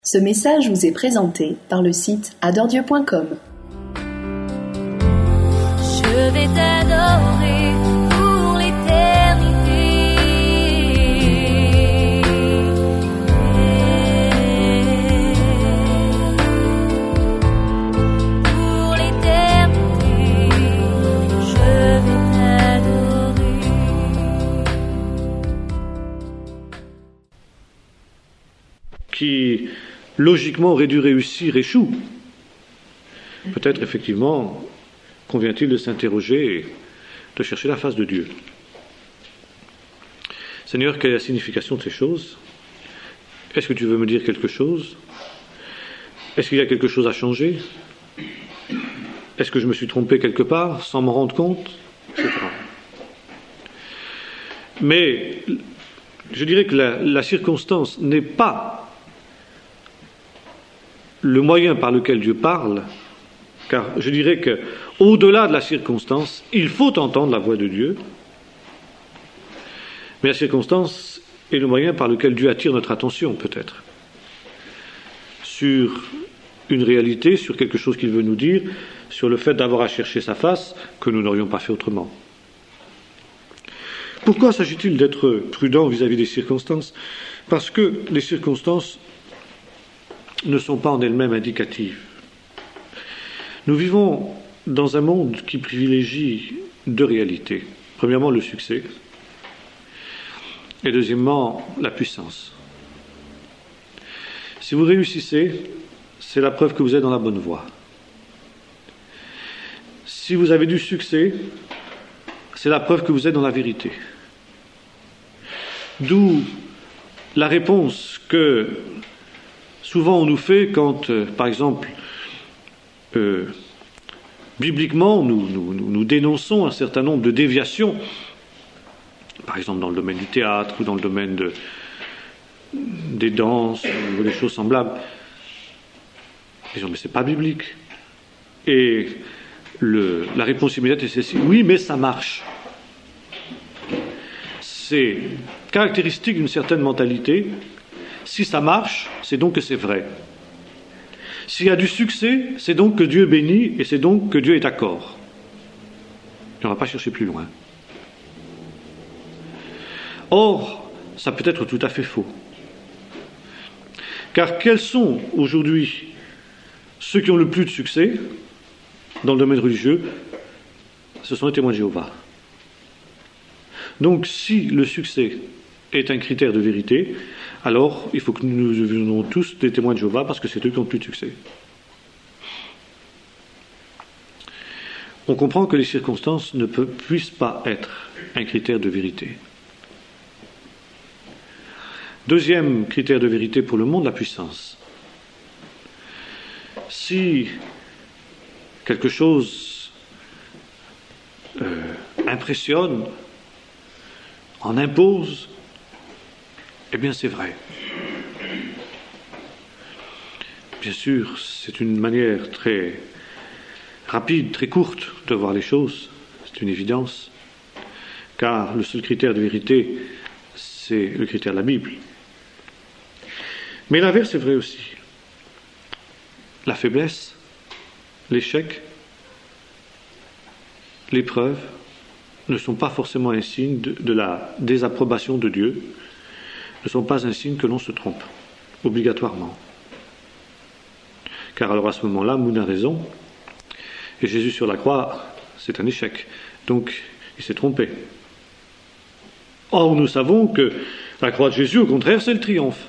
Ce message vous est présenté par le site adoredieu.com. Je vais t'adorer pour l'éternité. Pour l'éternité, je vais t'adorer. Qui logiquement aurait dû réussir échoue. Peut-être effectivement convient-il de s'interroger et de chercher la face de Dieu. Seigneur, quelle est la signification de ces choses? Est-ce que tu veux me dire quelque chose? Est-ce qu'il y a quelque chose à changer? Est-ce que je me suis trompé quelque part sans m'en rendre compte? Etc. Mais je dirais que la circonstance n'est pas le moyen par lequel Dieu parle, car je dirais que au-delà de la circonstance, il faut entendre la voix de Dieu, mais la circonstance est le moyen par lequel Dieu attire notre attention, peut-être, sur une réalité, sur quelque chose qu'il veut nous dire, sur le fait d'avoir à chercher sa face, que nous n'aurions pas fait autrement. Pourquoi s'agit-il d'être prudent vis-à-vis des circonstances? Parce que les circonstances ne sont pas en elles-mêmes indicatives. Nous vivons dans un monde qui privilégie deux réalités. Premièrement, le succès, et deuxièmement, la puissance. Si vous réussissez, c'est la preuve que vous êtes dans la bonne voie. Si vous avez du succès, c'est la preuve que vous êtes dans la vérité. D'où la réponse que souvent on nous fait quand, par exemple, bibliquement, nous dénonçons un certain nombre de déviations, par exemple dans le domaine du théâtre ou dans le domaine des danses ou des choses semblables. Disons, mais c'est pas biblique. Et la réponse immédiate est celle-ci: oui, mais ça marche. C'est caractéristique d'une certaine mentalité. Si ça marche, c'est donc que c'est vrai. S'il y a du succès, c'est donc que Dieu bénit et c'est donc que Dieu est d'accord. Et on ne va pas chercher plus loin. Or, ça peut être tout à fait faux. Car quels sont aujourd'hui ceux qui ont le plus de succès dans le domaine religieux? Ce sont les témoins de Jéhovah. Donc, si le succès est un critère de vérité, alors il faut que nous devenions tous des témoins de Jéhovah, parce que c'est eux qui ont le plus de succès. On comprend que les circonstances ne puissent pas être un critère de vérité. Deuxième critère de vérité pour le monde, la puissance. Si quelque chose impressionne, en impose, eh bien c'est vrai. Bien sûr, c'est une manière très rapide, très courte de voir les choses, c'est une évidence, car le seul critère de vérité, c'est le critère de la Bible. Mais l'inverse est vrai aussi. La faiblesse, l'échec, l'épreuve ne sont pas forcément un signe de la désapprobation de Dieu, ne sont pas un signe que l'on se trompe, obligatoirement. Car alors à ce moment-là, Moon a raison, et Jésus sur la croix, c'est un échec. Donc, il s'est trompé. Or, nous savons que la croix de Jésus, au contraire, c'est le triomphe.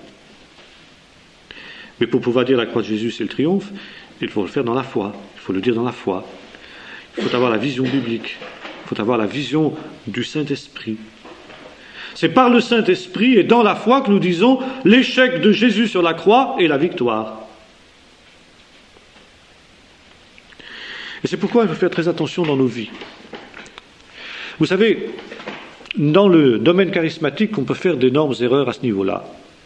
Mais pour pouvoir dire la croix de Jésus, c'est le triomphe, il faut le faire dans la foi, il faut le dire dans la foi. Il faut avoir la vision biblique, il faut avoir la vision du Saint-Esprit. C'est par le Saint-Esprit et dans la foi que nous disons l'échec de Jésus sur la croix et la victoire. Et c'est pourquoi il faut faire très attention dans nos vies. Vous savez, dans le domaine charismatique, on peut faire d'énormes erreurs à ce niveau-là.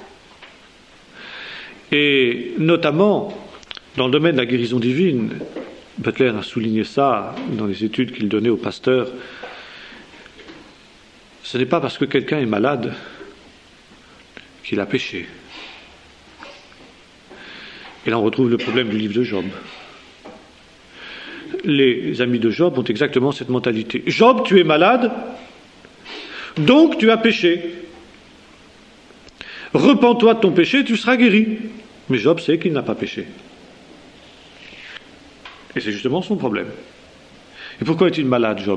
Et notamment, dans le domaine de la guérison divine, Butler a souligné ça dans les études qu'il donnait aux pasteurs. Ce n'est pas parce que quelqu'un est malade qu'il a péché. Et là, on retrouve le problème du livre de Job. Les amis de Job ont exactement cette mentalité. Job, tu es malade, donc tu as péché. Repens-toi de ton péché, tu seras guéri. Mais Job sait qu'il n'a pas péché. Et c'est justement son problème. Et pourquoi est-il malade, Job ?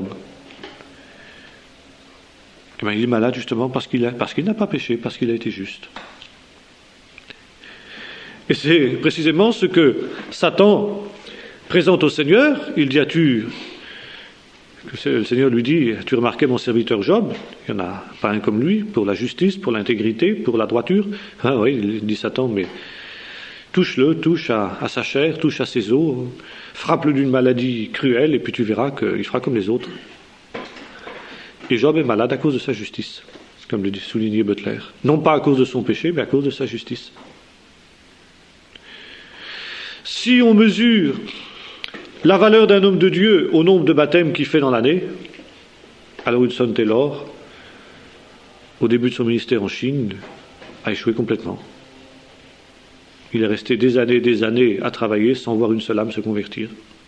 Eh bien, il est malade justement parce qu'il n'a pas péché, parce qu'il a été juste. Et c'est précisément ce que Satan présente au Seigneur. Il dit le Seigneur lui dit, as-tu remarqué mon serviteur Job ? Il n'y en a pas un comme lui, pour la justice, pour l'intégrité, pour la droiture. Ah oui, il dit Satan, mais touche-le, touche à sa chair, touche à ses os, frappe-le d'une maladie cruelle, et puis tu verras qu'il fera comme les autres. Et Job est malade à cause de sa justice, comme le soulignait Butler. Non pas à cause de son péché, mais à cause de sa justice. Si on mesure la valeur d'un homme de Dieu au nombre de baptêmes qu'il fait dans l'année, alors Hudson Taylor, au début de son ministère en Chine, a échoué complètement. Il est resté des années à travailler sans voir une seule âme se convertir.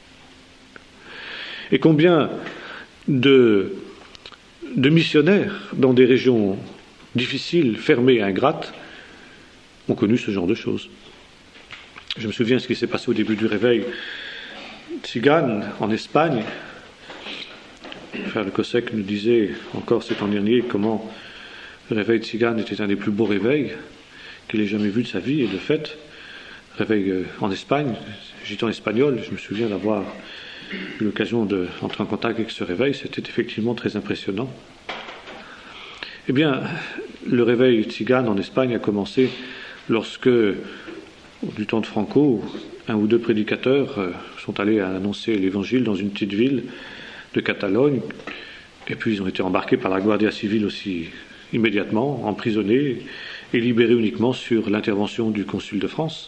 Et combien de missionnaires dans des régions difficiles, fermées et ingrates ont connu ce genre de choses. Je me souviens de ce qui s'est passé au début du réveil tzigane en Espagne. Frère Le Cossec nous disait encore cet an dernier comment le réveil tzigane était un des plus beaux réveils qu'il ait jamais vu de sa vie. Et de fait, réveil en Espagne, gitan espagnol, je me souviens d'avoir eu l'occasion d'entrer en contact avec ce réveil, c'était effectivement très impressionnant. Eh bien, le réveil tzigane en Espagne a commencé lorsque, du temps de Franco, un ou deux prédicateurs sont allés annoncer l'évangile dans une petite ville de Catalogne, et puis ils ont été embarqués par la Guardia Civile aussi immédiatement, emprisonnés et libérés uniquement sur l'intervention du consul de France.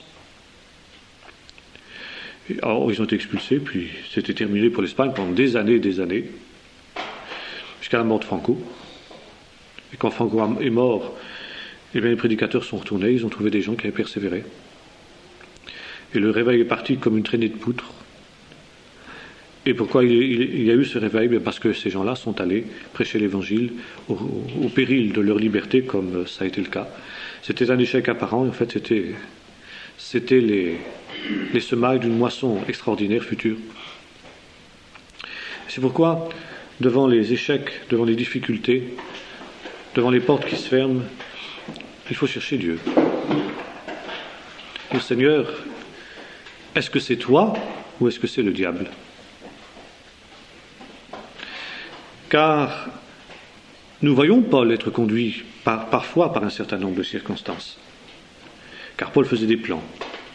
Alors, ils ont été expulsés, puis c'était terminé pour l'Espagne pendant des années, jusqu'à la mort de Franco. Et quand Franco est mort, eh bien, les prédicateurs sont retournés, ils ont trouvé des gens qui avaient persévéré. Et le réveil est parti comme une traînée de poutres. Et pourquoi il y a eu ce réveil ? Bien parce que ces gens-là sont allés prêcher l'Évangile au péril de leur liberté, comme ça a été le cas. C'était un échec apparent, en fait c'était les semailles d'une moisson extraordinaire future. C'est pourquoi, devant les échecs, devant les difficultés, devant les portes qui se ferment, il faut chercher Dieu. Le Seigneur, est-ce que c'est toi ou est-ce que c'est le diable ? Car nous voyons Paul être conduit parfois par un certain nombre de circonstances. Car Paul faisait des plans.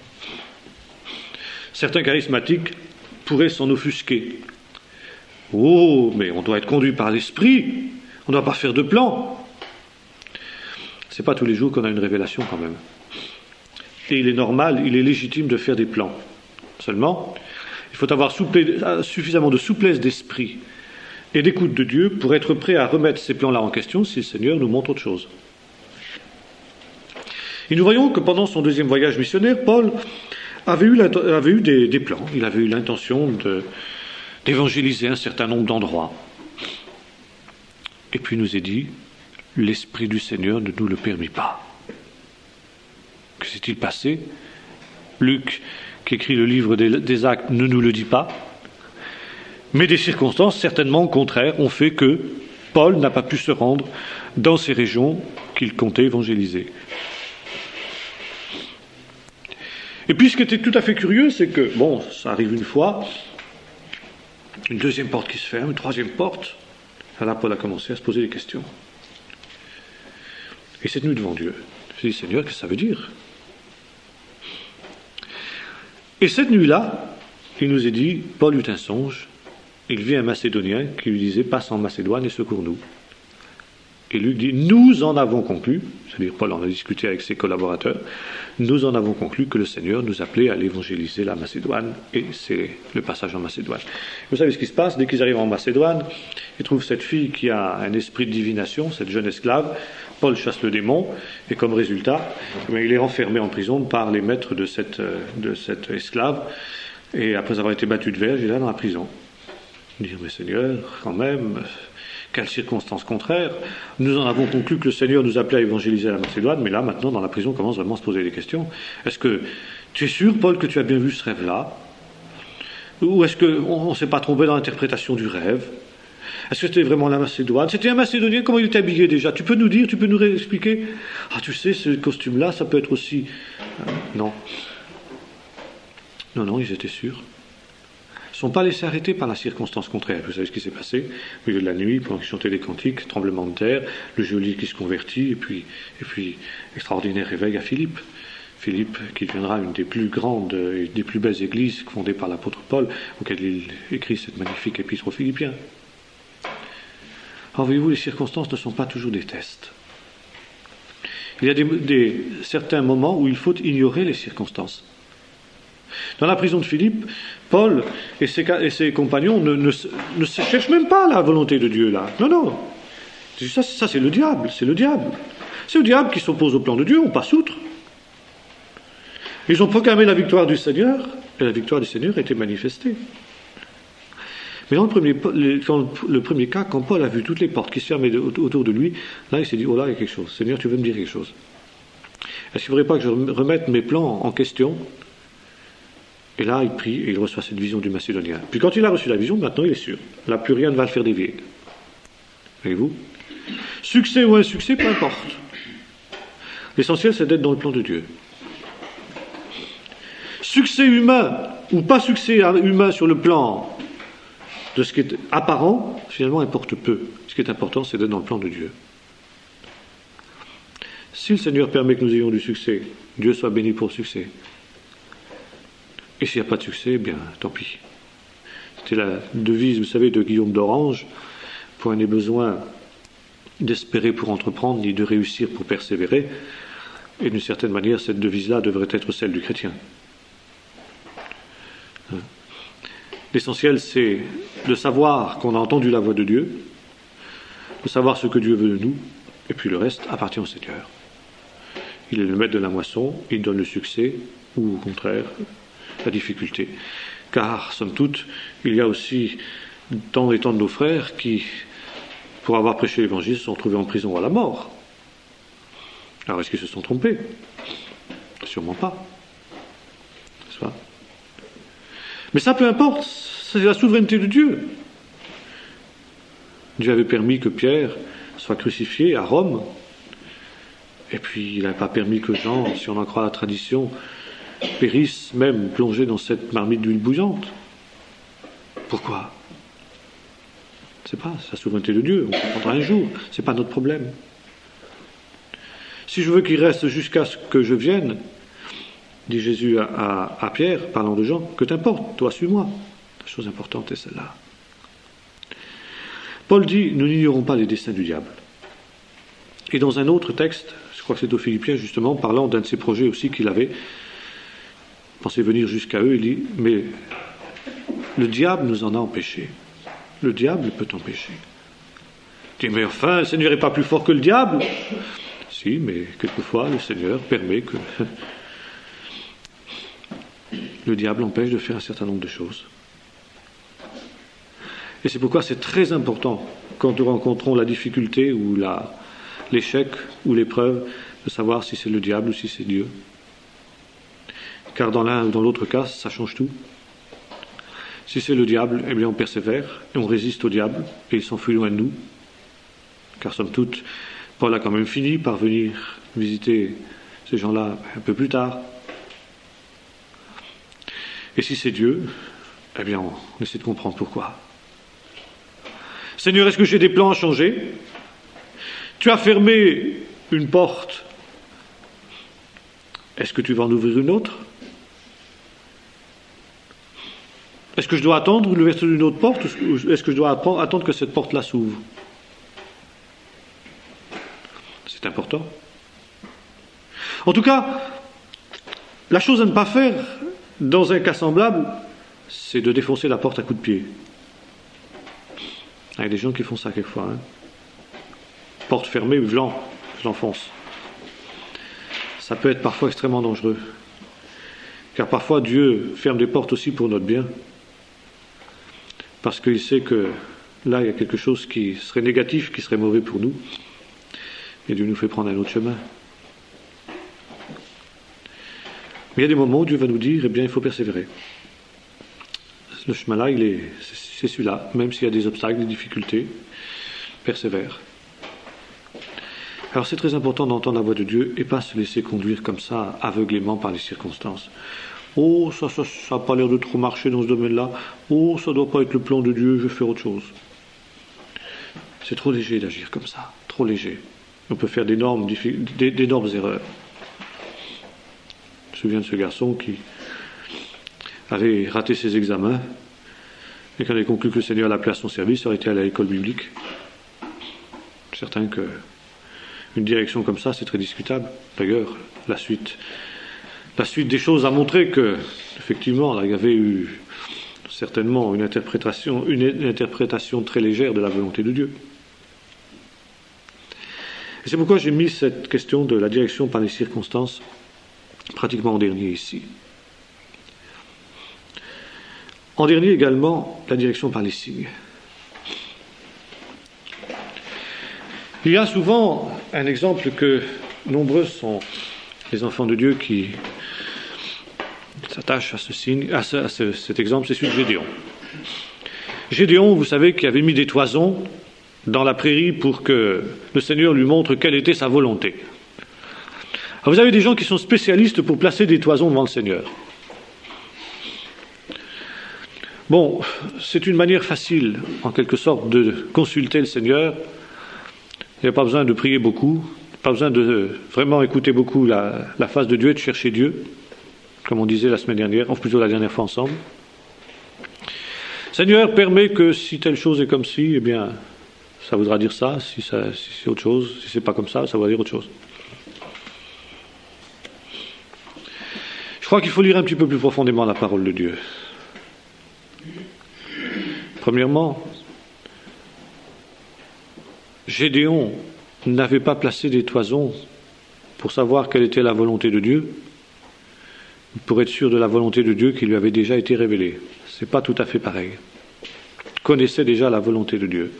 Certains charismatiques pourraient s'en offusquer. Oh, mais on doit être conduit par l'esprit, on ne doit pas faire de plans. C'est pas tous les jours qu'on a une révélation quand même. Et il est normal, il est légitime de faire des plans. Seulement, il faut avoir suffisamment de souplesse d'esprit et d'écoute de Dieu pour être prêt à remettre ces plans-là en question si le Seigneur nous montre autre chose. Et nous voyons que pendant son deuxième voyage missionnaire, Paul avait eu des plans. Il avait eu l'intention d'évangéliser un certain nombre d'endroits. Et puis il nous est dit, l'Esprit du Seigneur ne nous le permit pas. Que s'est-il passé ? Luc, qui écrit le livre des Actes, ne nous le dit pas. Mais des circonstances certainement contraires ont fait que Paul n'a pas pu se rendre dans ces régions qu'il comptait évangéliser. Et puis ce qui était tout à fait curieux, c'est que, bon, ça arrive une fois, une deuxième porte qui se ferme, une troisième porte, là Paul a commencé à se poser des questions. Et cette nuit devant Dieu, je me suis dit, Seigneur, qu'est-ce que ça veut dire ? Et cette nuit-là, il nous est dit, Paul eut un songe, il vit un Macédonien qui lui disait, passe en Macédoine et secours-nous. Et Luc dit, nous en avons conclu, c'est-à-dire Paul en a discuté avec ses collaborateurs, nous en avons conclu que le Seigneur nous appelait à l'évangéliser la Macédoine, et c'est le passage en Macédoine. Vous savez ce qui se passe, dès qu'ils arrivent en Macédoine, ils trouvent cette fille qui a un esprit de divination, cette jeune esclave. Paul chasse le démon, et comme résultat, il est enfermé en prison par les maîtres de cette esclave, et après avoir été battu de verge, il est là dans la prison. Dire, mais Seigneur, quand même, quelles circonstances contraires. Nous en avons conclu que le Seigneur nous appelait à évangéliser la Macédoine, mais là, maintenant, dans la prison, on commence vraiment à se poser des questions. Est-ce que tu es sûr, Paul, que tu as bien vu ce rêve-là? Ou est-ce qu'on ne s'est pas trompé dans l'interprétation du rêve? Est-ce que c'était vraiment la Macédoine? C'était un Macédonien? Comment il était habillé déjà? Tu peux nous dire, tu peux nous réexpliquer? Ah, tu sais, ce costume-là, ça peut être aussi... Non. Non, ils étaient sûrs. Ils ne sont pas laissés arrêter par la circonstance contraire. Vous savez ce qui s'est passé? Au milieu de la nuit, pendant qu'ils chantaient des cantiques, tremblement de terre, le geôlier qui se convertit, et puis extraordinaire réveil à Philippe. Philippe, qui deviendra une des plus grandes et des plus belles églises fondées par l'apôtre Paul, auquel il écrit cette magnifique épître aux Philippiens. Alors voyez-vous, les circonstances ne sont pas toujours des tests. Il y a certains moments où il faut ignorer les circonstances. Dans la prison de Philippe, Paul et ses compagnons ne cherchent même pas la volonté de Dieu là. Non. Ça c'est le diable, c'est le diable. C'est le diable qui s'oppose au plan de Dieu, on passe outre. Ils ont proclamé la victoire du Seigneur, et la victoire du Seigneur a été manifestée. Mais dans le premier cas, quand Paul a vu toutes les portes qui se fermaient autour de lui, là il s'est dit, oh là il y a quelque chose, Seigneur tu veux me dire quelque chose. Est-ce qu'il ne faudrait pas que je remette mes plans en question? Et là, il prie et il reçoit cette vision du Macédonien. Puis quand il a reçu la vision, maintenant il est sûr. Là, plus rien ne va le faire dévier. Voyez-vous? Succès ou insuccès, peu importe. L'essentiel, c'est d'être dans le plan de Dieu. Succès humain ou pas succès humain sur le plan de ce qui est apparent, finalement, importe peu. Ce qui est important, c'est d'être dans le plan de Dieu. Si le Seigneur permet que nous ayons du succès, Dieu soit béni pour le succès. Et s'il n'y a pas de succès, eh bien, tant pis. C'était la devise, vous savez, de Guillaume d'Orange. Point n'est besoin d'espérer pour entreprendre, ni de réussir pour persévérer. Et d'une certaine manière, cette devise-là devrait être celle du chrétien. L'essentiel, c'est de savoir qu'on a entendu la voix de Dieu, de savoir ce que Dieu veut de nous, et puis le reste appartient au Seigneur. Il est le maître de la moisson, il donne le succès, ou au contraire, la difficulté. Car, somme toute, il y a aussi tant et tant de nos frères qui, pour avoir prêché l'évangile, se sont trouvés en prison à la mort. Alors, est-ce qu'ils se sont trompés? Sûrement pas. N'est-ce pas? Mais ça, peu importe, c'est la souveraineté de Dieu. Dieu avait permis que Pierre soit crucifié à Rome, et puis il n'a pas permis que Jean, si on en croit la tradition, périssent même plongés dans cette marmite d'huile bouillante. Pourquoi? C'est pas la souveraineté de Dieu, on comprendra un jour, c'est pas notre problème. Si je veux qu'il reste jusqu'à ce que je vienne, dit Jésus à Pierre, parlant de Jean, que t'importe, toi suis-moi. La chose importante est celle-là. Paul dit, nous n'ignorons pas les desseins du diable. Et dans un autre texte, je crois que c'est aux Philippiens justement, parlant d'un de ses projets aussi qu'il avait, pensait venir jusqu'à eux, il dit, mais le diable nous en a empêchés. Le diable peut empêcher. Il dit, mais enfin, le Seigneur n'est pas plus fort que le diable. Si, mais quelquefois, le Seigneur permet que le diable empêche de faire un certain nombre de choses. Et c'est pourquoi c'est très important, quand nous rencontrons la difficulté ou l'échec ou l'épreuve, de savoir si c'est le diable ou si c'est Dieu. Car dans l'un ou dans l'autre cas, ça change tout. Si c'est le diable, eh bien on persévère et on résiste au diable et il s'enfuit loin de nous. Car somme toute, Paul a quand même fini par venir visiter ces gens-là un peu plus tard. Et si c'est Dieu, eh bien on essaie de comprendre pourquoi. Seigneur, est-ce que j'ai des plans à changer? Tu as fermé une porte. Est-ce que tu vas en ouvrir une autre? Est-ce que je dois attendre l'ouverture d'une autre porte ou est-ce que je dois attendre que cette porte-là s'ouvre? C'est important. En tout cas, la chose à ne pas faire dans un cas semblable, c'est de défoncer la porte à coups de pied. Il y a des gens qui font ça quelquefois. Porte fermée, je l'enfonce. Ça peut être parfois extrêmement dangereux. Car parfois Dieu ferme des portes aussi pour notre bien. Parce qu'il sait que là, il y a quelque chose qui serait négatif, qui serait mauvais pour nous. Et Dieu nous fait prendre un autre chemin. Mais il y a des moments où Dieu va nous dire, eh bien, il faut persévérer. Le chemin-là, c'est celui-là. Même s'il y a des obstacles, des difficultés, persévère. Alors c'est très important d'entendre la voix de Dieu et pas se laisser conduire comme ça, aveuglément par les circonstances. Oh, ça n'a pas l'air de trop marcher dans ce domaine-là. Oh, ça ne doit pas être le plan de Dieu, je vais faire autre chose. C'est trop léger d'agir comme ça, trop léger. On peut faire d'énormes erreurs. Je me souviens de ce garçon qui avait raté ses examens et qui avait conclu que le Seigneur l'appelait à son service, aurait été allé à l'école biblique. Certain que une direction comme ça, c'est très discutable. D'ailleurs, la suite des choses a montré que, effectivement, là, il y avait eu certainement une interprétation très légère de la volonté de Dieu. Et c'est pourquoi j'ai mis cette question de la direction par les circonstances pratiquement en dernier ici. En dernier également, la direction par les signes. Il y a souvent un exemple que nombreux sont les enfants de Dieu qui s'attachent à ce signe, à cet exemple, c'est celui de Gédéon. Gédéon, vous savez, qui avait mis des toisons dans la prairie pour que le Seigneur lui montre quelle était sa volonté. Alors vous avez des gens qui sont spécialistes pour placer des toisons devant le Seigneur. Bon, c'est une manière facile, en quelque sorte, de consulter le Seigneur. Il n'y a pas besoin de prier beaucoup, pas besoin de vraiment écouter beaucoup la face de Dieu et de chercher Dieu, comme on disait la semaine dernière, ou plutôt la dernière fois ensemble. Seigneur, permet que si telle chose est comme ci, eh bien, ça voudra dire ça, si c'est autre chose, si c'est pas comme ça voudra dire autre chose. Je crois qu'il faut lire un petit peu plus profondément la parole de Dieu. Premièrement, Gédéon n'avait pas placé des toisons pour savoir quelle était la volonté de Dieu, pour être sûr de la volonté de Dieu qui lui avait déjà été révélée. C'est pas tout à fait pareil. Il connaissait déjà la volonté de Dieu.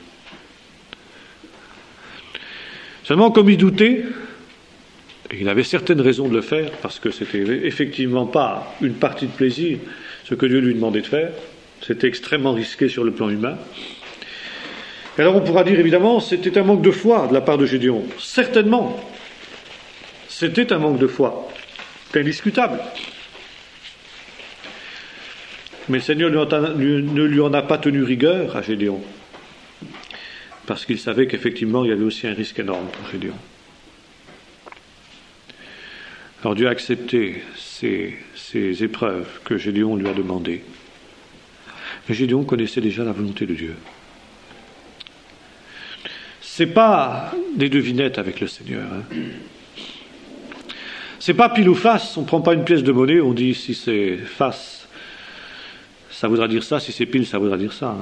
Seulement, comme il doutait, et il avait certaines raisons de le faire, parce que c'était effectivement pas une partie de plaisir, ce que Dieu lui demandait de faire, c'était extrêmement risqué sur le plan humain. Et alors on pourra dire évidemment, c'était un manque de foi de la part de Gédéon. Certainement, c'était un manque de foi. C'est indiscutable. Mais le Seigneur ne lui en a pas tenu rigueur à Gédéon, parce qu'il savait qu'effectivement il y avait aussi un risque énorme pour Gédéon. Alors Dieu a accepté ces épreuves que Gédéon lui a demandées. Mais Gédéon connaissait déjà la volonté de Dieu. C'est pas des devinettes avec le Seigneur. C'est pas pile ou face, on prend pas une pièce de monnaie, on dit si c'est face, ça voudra dire ça, si c'est pile, ça voudra dire ça.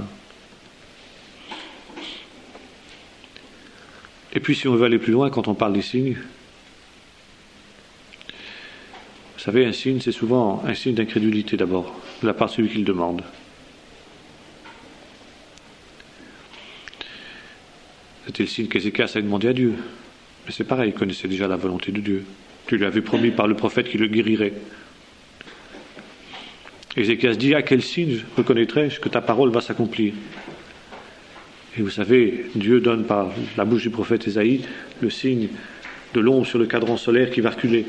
Et puis si on veut aller plus loin, quand on parle des signes, vous savez, un signe, c'est souvent un signe d'incrédulité d'abord, de la part de celui qui le demande. C'était le signe qu'Ézéchias a demandé à Dieu. Mais c'est pareil, il connaissait déjà la volonté de Dieu. Dieu lui avait promis par le prophète qu'il le guérirait. Ézéchias dit, à quel signe reconnaîtrai-je que ta parole va s'accomplir? Et vous savez, Dieu donne par la bouche du prophète Ésaïe le signe de l'ombre sur le cadran solaire qui va reculer.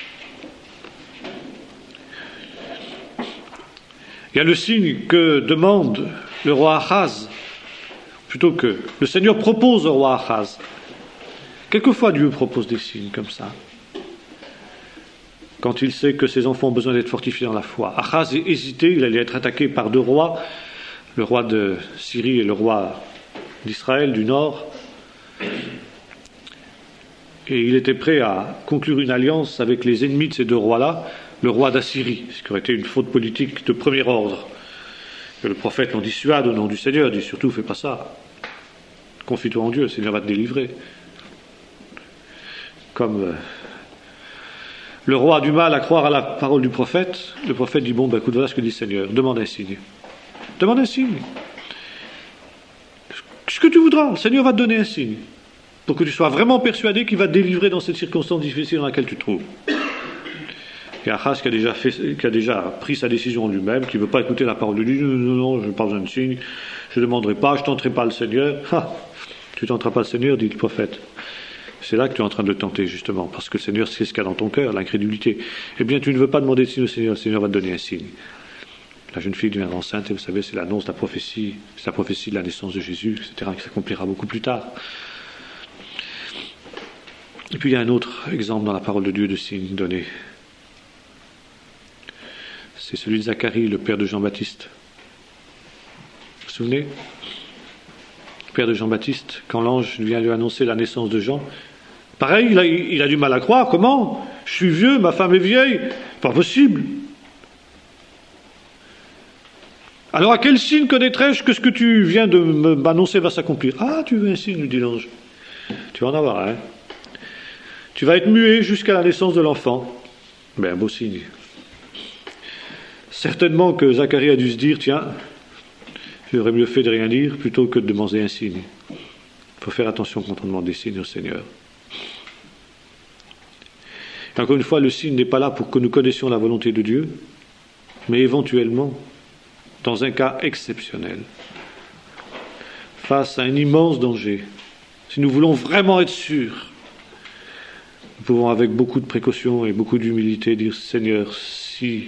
Il y a le signe que demande le roi Achaz, plutôt que le Seigneur propose au roi Achaz. Quelquefois Dieu propose des signes comme ça, quand il sait que ses enfants ont besoin d'être fortifiés dans la foi. Achaz hésitait, il allait être attaqué par deux rois, le roi de Syrie et le roi d'Israël du nord. Et il était prêt à conclure une alliance avec les ennemis de ces deux rois-là, le roi d'Assyrie, ce qui aurait été une faute politique de premier ordre. Et le prophète l'en dissuade au nom du Seigneur, dit surtout fais pas ça. Confie-toi en Dieu, le Seigneur va te délivrer. Comme le roi a du mal à croire à la parole du prophète, le prophète dit bon, écoute, voilà ce que dit le Seigneur, demande un signe. Demande un signe. Ce que tu voudras, le Seigneur va te donner un signe, pour que tu sois vraiment persuadé qu'il va te délivrer dans cette circonstance difficile dans laquelle tu te trouves. Et Achaz qui a déjà pris sa décision lui-même, qui ne veut pas écouter la parole de Dieu, non, je n'ai pas besoin de signe, je ne demanderai pas, je ne tenterai pas le Seigneur. Tu ne tenteras pas le Seigneur, dit le prophète. C'est là que tu es en train de le tenter, justement, parce que le Seigneur sait ce qu'il y a dans ton cœur, l'incrédulité. Eh bien, tu ne veux pas demander de signe au Seigneur, le Seigneur va te donner un signe. La jeune fille deviendra enceinte, et vous savez, c'est l'annonce de la prophétie, c'est la prophétie de la naissance de Jésus, etc., qui s'accomplira beaucoup plus tard. Et puis il y a un autre exemple dans la parole de Dieu de signe donné. C'est celui de Zacharie, le père de Jean-Baptiste. Vous vous souvenez ? Le père de Jean-Baptiste, quand l'ange vient lui annoncer la naissance de Jean, pareil, il a du mal à croire. Comment ? Je suis vieux, ma femme est vieille. Pas possible. Alors à quel signe connaîtrai-je que ce que tu viens de m'annoncer va s'accomplir ? Ah, tu veux un signe, lui dit l'ange. Tu vas en avoir un. Tu vas être muet jusqu'à la naissance de l'enfant. Ben, un beau signe. Certainement que Zacharie a dû se dire, tiens, j'aurais mieux fait de rien dire plutôt que de demander un signe. Il faut faire attention quand on demande des signes au Seigneur. Et encore une fois, le signe n'est pas là pour que nous connaissions la volonté de Dieu, mais éventuellement, dans un cas exceptionnel, face à un immense danger, si nous voulons vraiment être sûrs, nous pouvons avec beaucoup de précaution et beaucoup d'humilité dire, Seigneur, si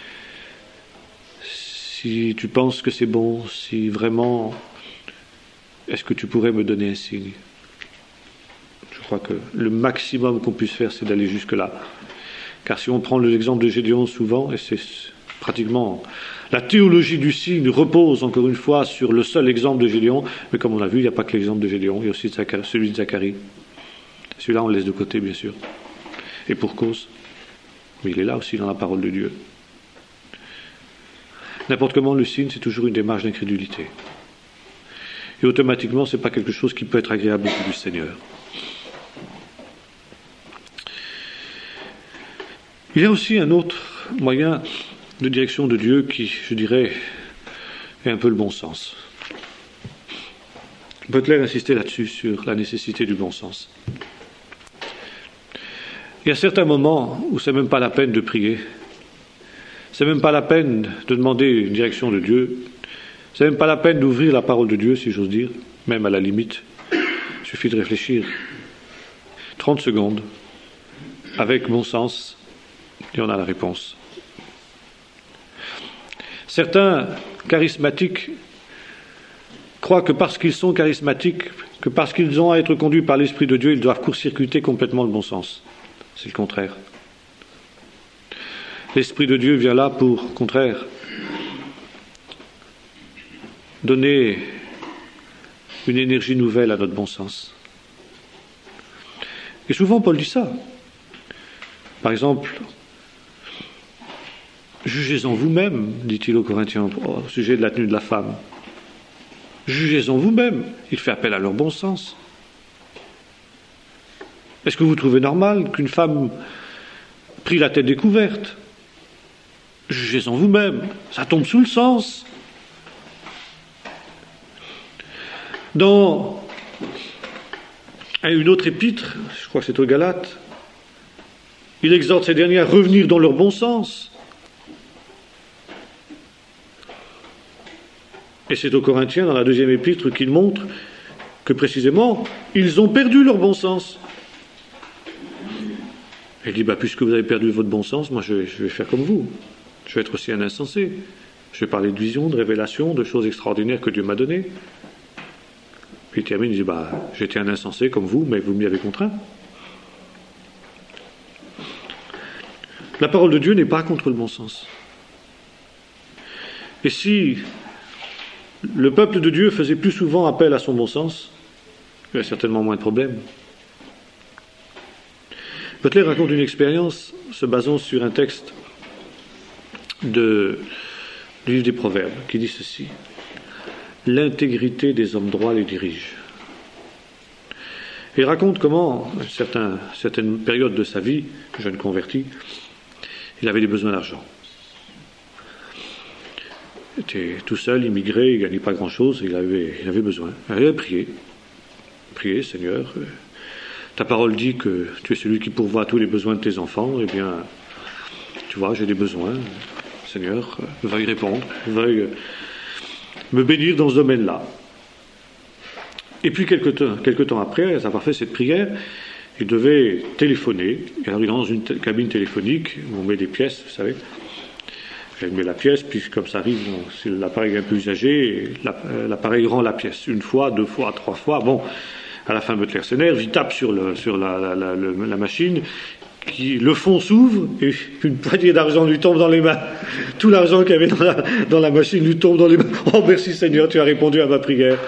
tu penses que c'est bon, si vraiment, est-ce que tu pourrais me donner un signe ? Je crois que le maximum qu'on puisse faire, c'est d'aller jusque-là. Car si on prend l'exemple de Gédéon souvent, et c'est pratiquement... La théologie du signe repose encore une fois sur le seul exemple de Gédéon, mais comme on l'a vu, il n'y a pas que l'exemple de Gédéon, il y a aussi celui de Zacharie. Celui-là, on le laisse de côté, bien sûr. Et pour cause. Mais il est là aussi dans la parole de Dieu. N'importe comment, le signe, c'est toujours une démarche d'incrédulité. Et automatiquement, ce n'est pas quelque chose qui peut être agréable au goût du Seigneur. Il y a aussi un autre moyen de direction de Dieu qui, je dirais, est un peu le bon sens. Butler insistait là-dessus, sur la nécessité du bon sens. Il y a certains moments où c'est même pas la peine de prier. C'est même pas la peine de demander une direction de Dieu. C'est même pas la peine d'ouvrir la parole de Dieu, si j'ose dire, même à la limite. Il suffit de réfléchir. 30 secondes, avec bon sens, et on a la réponse. Certains charismatiques croient que parce qu'ils sont charismatiques, que parce qu'ils ont à être conduits par l'Esprit de Dieu, ils doivent court-circuiter complètement le bon sens. C'est le contraire. L'Esprit de Dieu vient là pour, au contraire, donner une énergie nouvelle à notre bon sens. Et souvent, Paul dit ça. Par exemple, jugez-en vous-même, dit-il aux Corinthiens, au sujet de la tenue de la femme. Jugez-en vous-même. Il fait appel à leur bon sens. Est-ce que vous trouvez normal qu'une femme prie la tête découverte ? Jugez-en vous-même. Ça tombe sous le sens. Dans une autre épître, je crois que c'est aux Galates, il exhorte ces derniers à revenir dans leur bon sens. Et c'est aux Corinthiens, dans la deuxième épître, qu'il montre que précisément, ils ont perdu leur bon sens. Il dit, puisque vous avez perdu votre bon sens, moi je vais faire comme vous. Je vais être aussi un insensé. Je vais parler de visions, de révélations, de choses extraordinaires que Dieu m'a données. Puis il termine, il dit, j'étais un insensé comme vous, mais vous m'y avez contraint. La parole de Dieu n'est pas contre le bon sens. Et si le peuple de Dieu faisait plus souvent appel à son bon sens, il y a certainement moins de problèmes. Butler raconte une expérience se basant sur un texte du livre des Proverbes qui dit ceci: l'intégrité des hommes droits les dirige. Et il raconte comment, à certaines périodes de sa vie, jeune converti, il avait des besoins d'argent. Il était tout seul, immigré, il ne gagnait pas grand-chose, il avait besoin. Il avait prié, Seigneur, ta parole dit que tu es celui qui pourvoit à tous les besoins de tes enfants, eh bien, tu vois, j'ai des besoins, Seigneur, veuille répondre, veuille me bénir dans ce domaine-là. Et puis, quelque temps après avoir fait cette prière, il devait téléphoner. Et alors, il est dans une cabine téléphonique où on met des pièces, vous savez. Elle met la pièce, puis comme ça arrive, si l'appareil est un peu usagé, l'appareil rend la pièce. 1 fois, 2 fois, 3 fois. Bon, à la fin, Butler s'énerve, il tape sur la machine, le fond s'ouvre, et une poignée d'argent lui tombe dans les mains. Tout l'argent qu'il y avait dans la machine lui tombe dans les mains. Oh, merci Seigneur, tu as répondu à ma prière.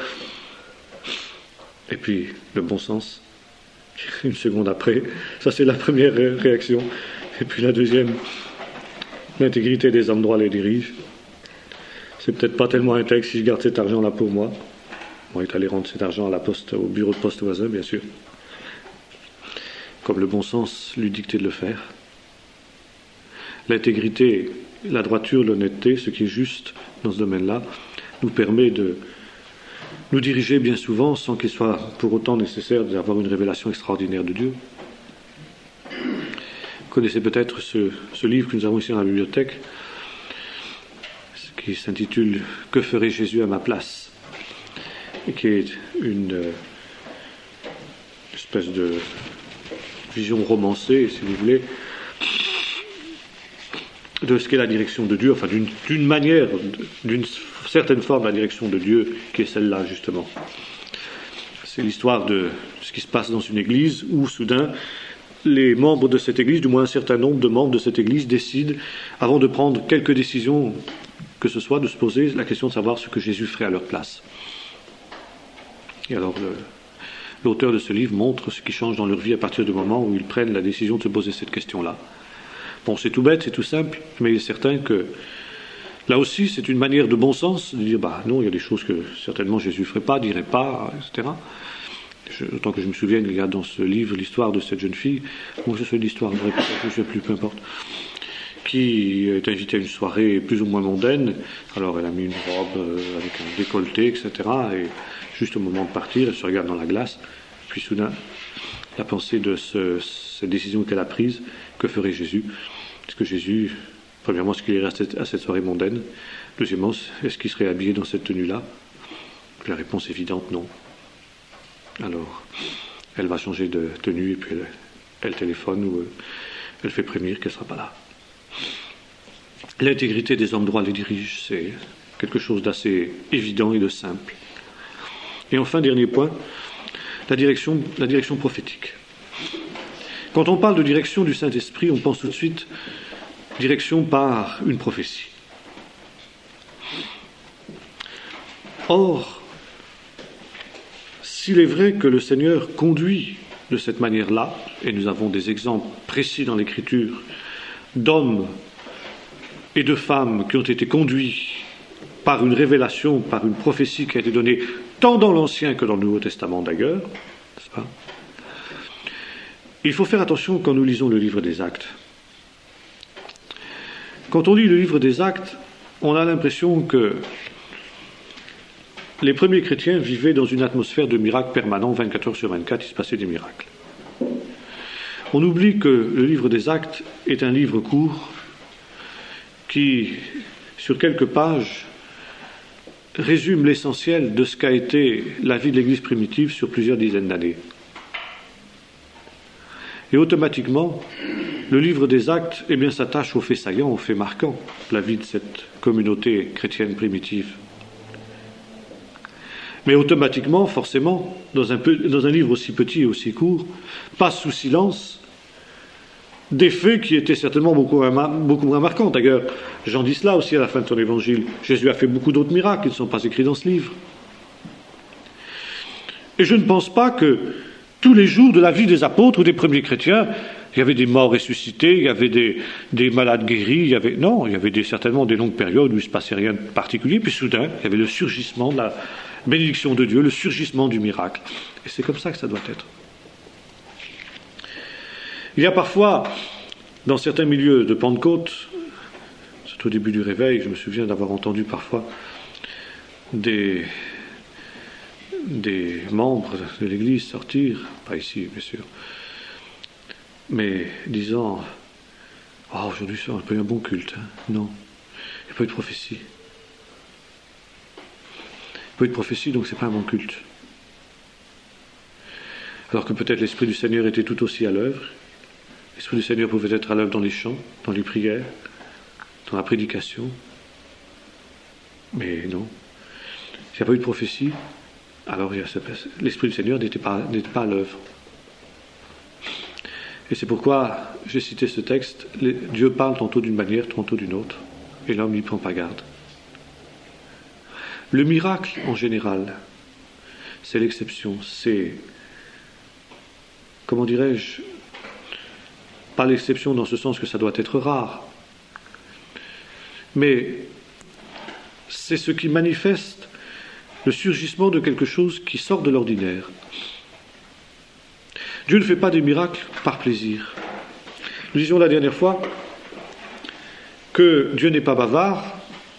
Et puis, le bon sens, 1 seconde après, ça c'est la première réaction. Et puis la deuxième, l'intégrité des hommes droits les dirige. C'est peut-être pas tellement un texte si je garde cet argent là pour moi. Bon, il est allé rendre cet argent à la poste, au bureau de poste voisin, bien sûr. Comme le bon sens lui dictait de le faire. L'intégrité, la droiture, l'honnêteté, ce qui est juste dans ce domaine-là, nous permet de nous diriger bien souvent sans qu'il soit pour autant nécessaire d'avoir une révélation extraordinaire de Dieu. Vous connaissez peut-être ce livre que nous avons ici dans la bibliothèque, qui s'intitule « Que ferait Jésus à ma place ?» et qui est une espèce de vision romancée, si vous voulez, de ce qu'est la direction de Dieu, enfin d'une manière, d'une certaine forme la direction de Dieu, qui est celle-là justement. C'est l'histoire de ce qui se passe dans une église où soudain les membres de cette église, du moins un certain nombre de membres de cette église, décident, avant de prendre quelque décision que ce soit, de se poser la question de savoir ce que Jésus ferait à leur place. Et alors l'auteur de ce livre montre ce qui change dans leur vie à partir du moment où ils prennent la décision de se poser cette question-là. Bon, c'est tout bête, c'est tout simple, mais il est certain que là aussi, c'est une manière de bon sens de dire, non, il y a des choses que certainement Jésus ne ferait pas, dirait pas, etc. Autant que je me souvienne, il y a dans ce livre l'histoire de cette jeune fille, ou que ce soit l'histoire, je ne sais plus, peu importe, qui est invitée à une soirée plus ou moins mondaine. Alors elle a mis une robe avec un décolleté, etc. Et juste au moment de partir, elle se regarde dans la glace, puis soudain, la pensée de cette décision qu'elle a prise, que ferait Jésus? Est-ce que Jésus, premièrement, est-ce qu'il irait à cette soirée mondaine? Deuxièmement, est-ce qu'il serait habillé dans cette tenue-là? La réponse évidente, non. Alors, elle va changer de tenue et puis elle téléphone ou elle fait prévenir qu'elle ne sera pas là. L'intégrité des hommes droits les dirige, c'est quelque chose d'assez évident et de simple. Et enfin, dernier point, la direction prophétique. Quand on parle de direction du Saint-Esprit, on pense tout de suite direction par une prophétie. Or, s'il est vrai que le Seigneur conduit de cette manière-là, et nous avons des exemples précis dans l'Écriture d'hommes et de femmes qui ont été conduits par une révélation, par une prophétie qui a été donnée tant dans l'Ancien que dans le Nouveau Testament d'ailleurs, n'est-ce pas ? Il faut faire attention quand nous lisons le livre des Actes. Quand on lit le livre des Actes, on a l'impression que les premiers chrétiens vivaient dans une atmosphère de miracles permanents, 24 heures sur 24, il se passait des miracles. On oublie que le livre des Actes est un livre court qui, sur quelques pages, résume l'essentiel de ce qu'a été la vie de l'Église primitive sur plusieurs dizaines d'années. Et automatiquement, le livre des Actes s'attache aux faits saillants, aux faits marquants, la vie de cette communauté chrétienne primitive. Mais automatiquement, forcément, dans un livre aussi petit et aussi court, passe sous silence des faits qui étaient certainement beaucoup moins marquants. D'ailleurs, Jean dit cela aussi à la fin de son évangile. Jésus a fait beaucoup d'autres miracles qui ne sont pas écrits dans ce livre. Et je ne pense pas que tous les jours de la vie des apôtres ou des premiers chrétiens, Il y avait des morts ressuscités, il y avait des malades guéris, il y avait certainement des longues périodes où il ne se passait rien de particulier, puis soudain, il y avait le surgissement de la bénédiction de Dieu, le surgissement du miracle. Et c'est comme ça que ça doit être. Il y a parfois, dans certains milieux de Pentecôte, c'est au début du réveil, je me souviens d'avoir entendu parfois des membres de l'Église sortir, pas ici bien sûr, mais disant « Oh, aujourd'hui c'est un peu un bon culte. Hein. » Non, il n'y a pas eu de prophétie. Il n'y a pas eu de prophétie, donc c'est pas un bon culte. Alors que peut-être l'Esprit du Seigneur était tout aussi à l'œuvre. L'Esprit du Seigneur pouvait être à l'œuvre dans les chants, dans les prières, dans la prédication. Mais non. S'il n'y a pas eu de prophétie, alors l'Esprit du Seigneur n'était pas à l'œuvre. Et c'est pourquoi j'ai cité ce texte. Dieu parle tantôt d'une manière, tantôt d'une autre, et l'homme n'y prend pas garde. Le miracle, en général, c'est l'exception. C'est, comment dirais-je, pas l'exception dans ce sens que ça doit être rare, mais c'est ce qui manifeste le surgissement de quelque chose qui sort de l'ordinaire. Dieu ne fait pas des miracles par plaisir. Nous disions la dernière fois que Dieu n'est pas bavard,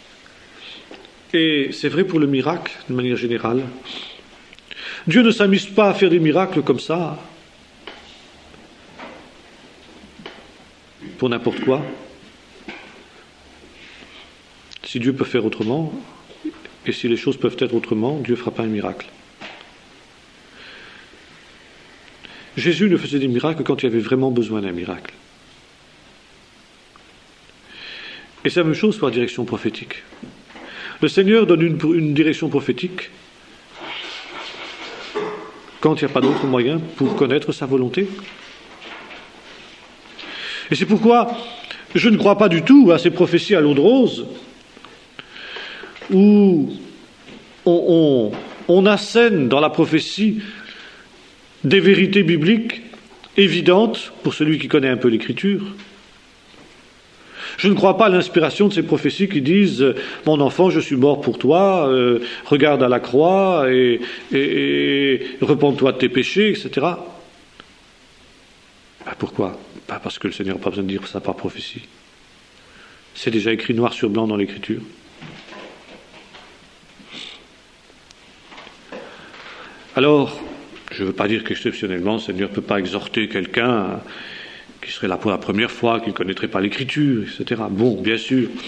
et c'est vrai pour le miracle, de manière générale. Dieu ne s'amuse pas à faire des miracles comme ça, pour n'importe quoi. Si Dieu peut faire autrement, et si les choses peuvent être autrement, Dieu ne fera pas un miracle. Jésus ne faisait des miracles quand il y avait vraiment besoin d'un miracle. Et c'est la même chose pour la direction prophétique. Le Seigneur donne une direction prophétique quand il n'y a pas d'autre moyen pour connaître sa volonté. Et c'est pourquoi je ne crois pas du tout à ces prophéties à l'eau de rose où on assène dans la prophétie des vérités bibliques évidentes pour celui qui connaît un peu l'Écriture. Je ne crois pas à l'inspiration de ces prophéties qui disent « Mon enfant, je suis mort pour toi, regarde à la croix et repens-toi de tes péchés, etc. » Pourquoi ? Pas parce que le Seigneur n'a pas besoin de dire ça par prophétie. C'est déjà écrit noir sur blanc dans l'Écriture. Alors, je ne veux pas dire qu'exceptionnellement, le Seigneur ne peut pas exhorter quelqu'un qui serait là pour la première fois, qui ne connaîtrait pas l'Écriture, etc. Bon, bien sûr. On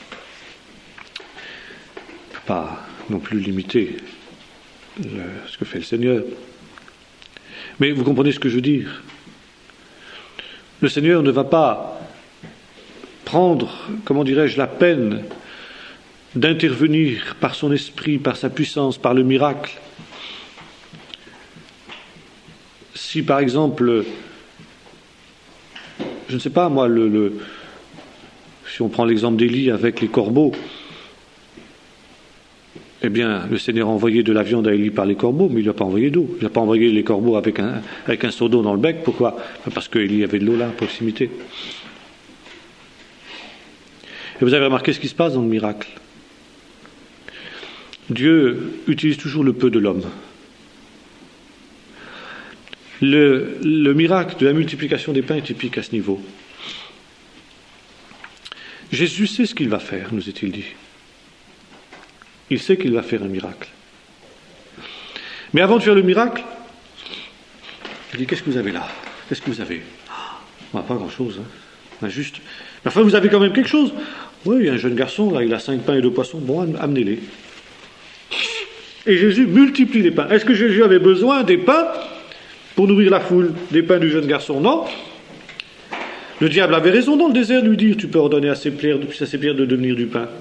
ne peut pas non plus limiter ce que fait le Seigneur. Mais vous comprenez ce que je veux dire. Le Seigneur ne va pas prendre, comment dirais-je, la peine d'intervenir par son esprit, par sa puissance, par le miracle. Si par exemple, je ne sais pas moi, si on prend l'exemple d'Élie avec les corbeaux, eh bien le Seigneur a envoyé de la viande à Élie par les corbeaux, mais il n'a pas envoyé d'eau. Il n'a pas envoyé les corbeaux avec un seau d'eau dans le bec. Pourquoi ? Parce qu'Élie avait de l'eau là à proximité. Et vous avez remarqué ce qui se passe dans le miracle. Dieu utilise toujours le peu de l'homme. Le miracle de la multiplication des pains est typique à ce niveau. Jésus sait ce qu'il va faire, nous est-il dit. Il sait qu'il va faire un miracle. Mais avant de faire le miracle, il dit, qu'est-ce que vous avez là ? Qu'est-ce que vous avez ? Pas grand-chose. Hein. Juste. Mais enfin, vous avez quand même quelque chose. Oui, il y a un jeune garçon, là, il a 5 pains et 2 poissons. Bon, amenez-les. Et Jésus multiplie les pains. Est-ce que Jésus avait besoin des pains pour nourrir la foule, des pains du jeune garçon? Non. Le diable avait raison dans le désert de lui dire, tu peux ordonner à ces pierres de devenir du pain.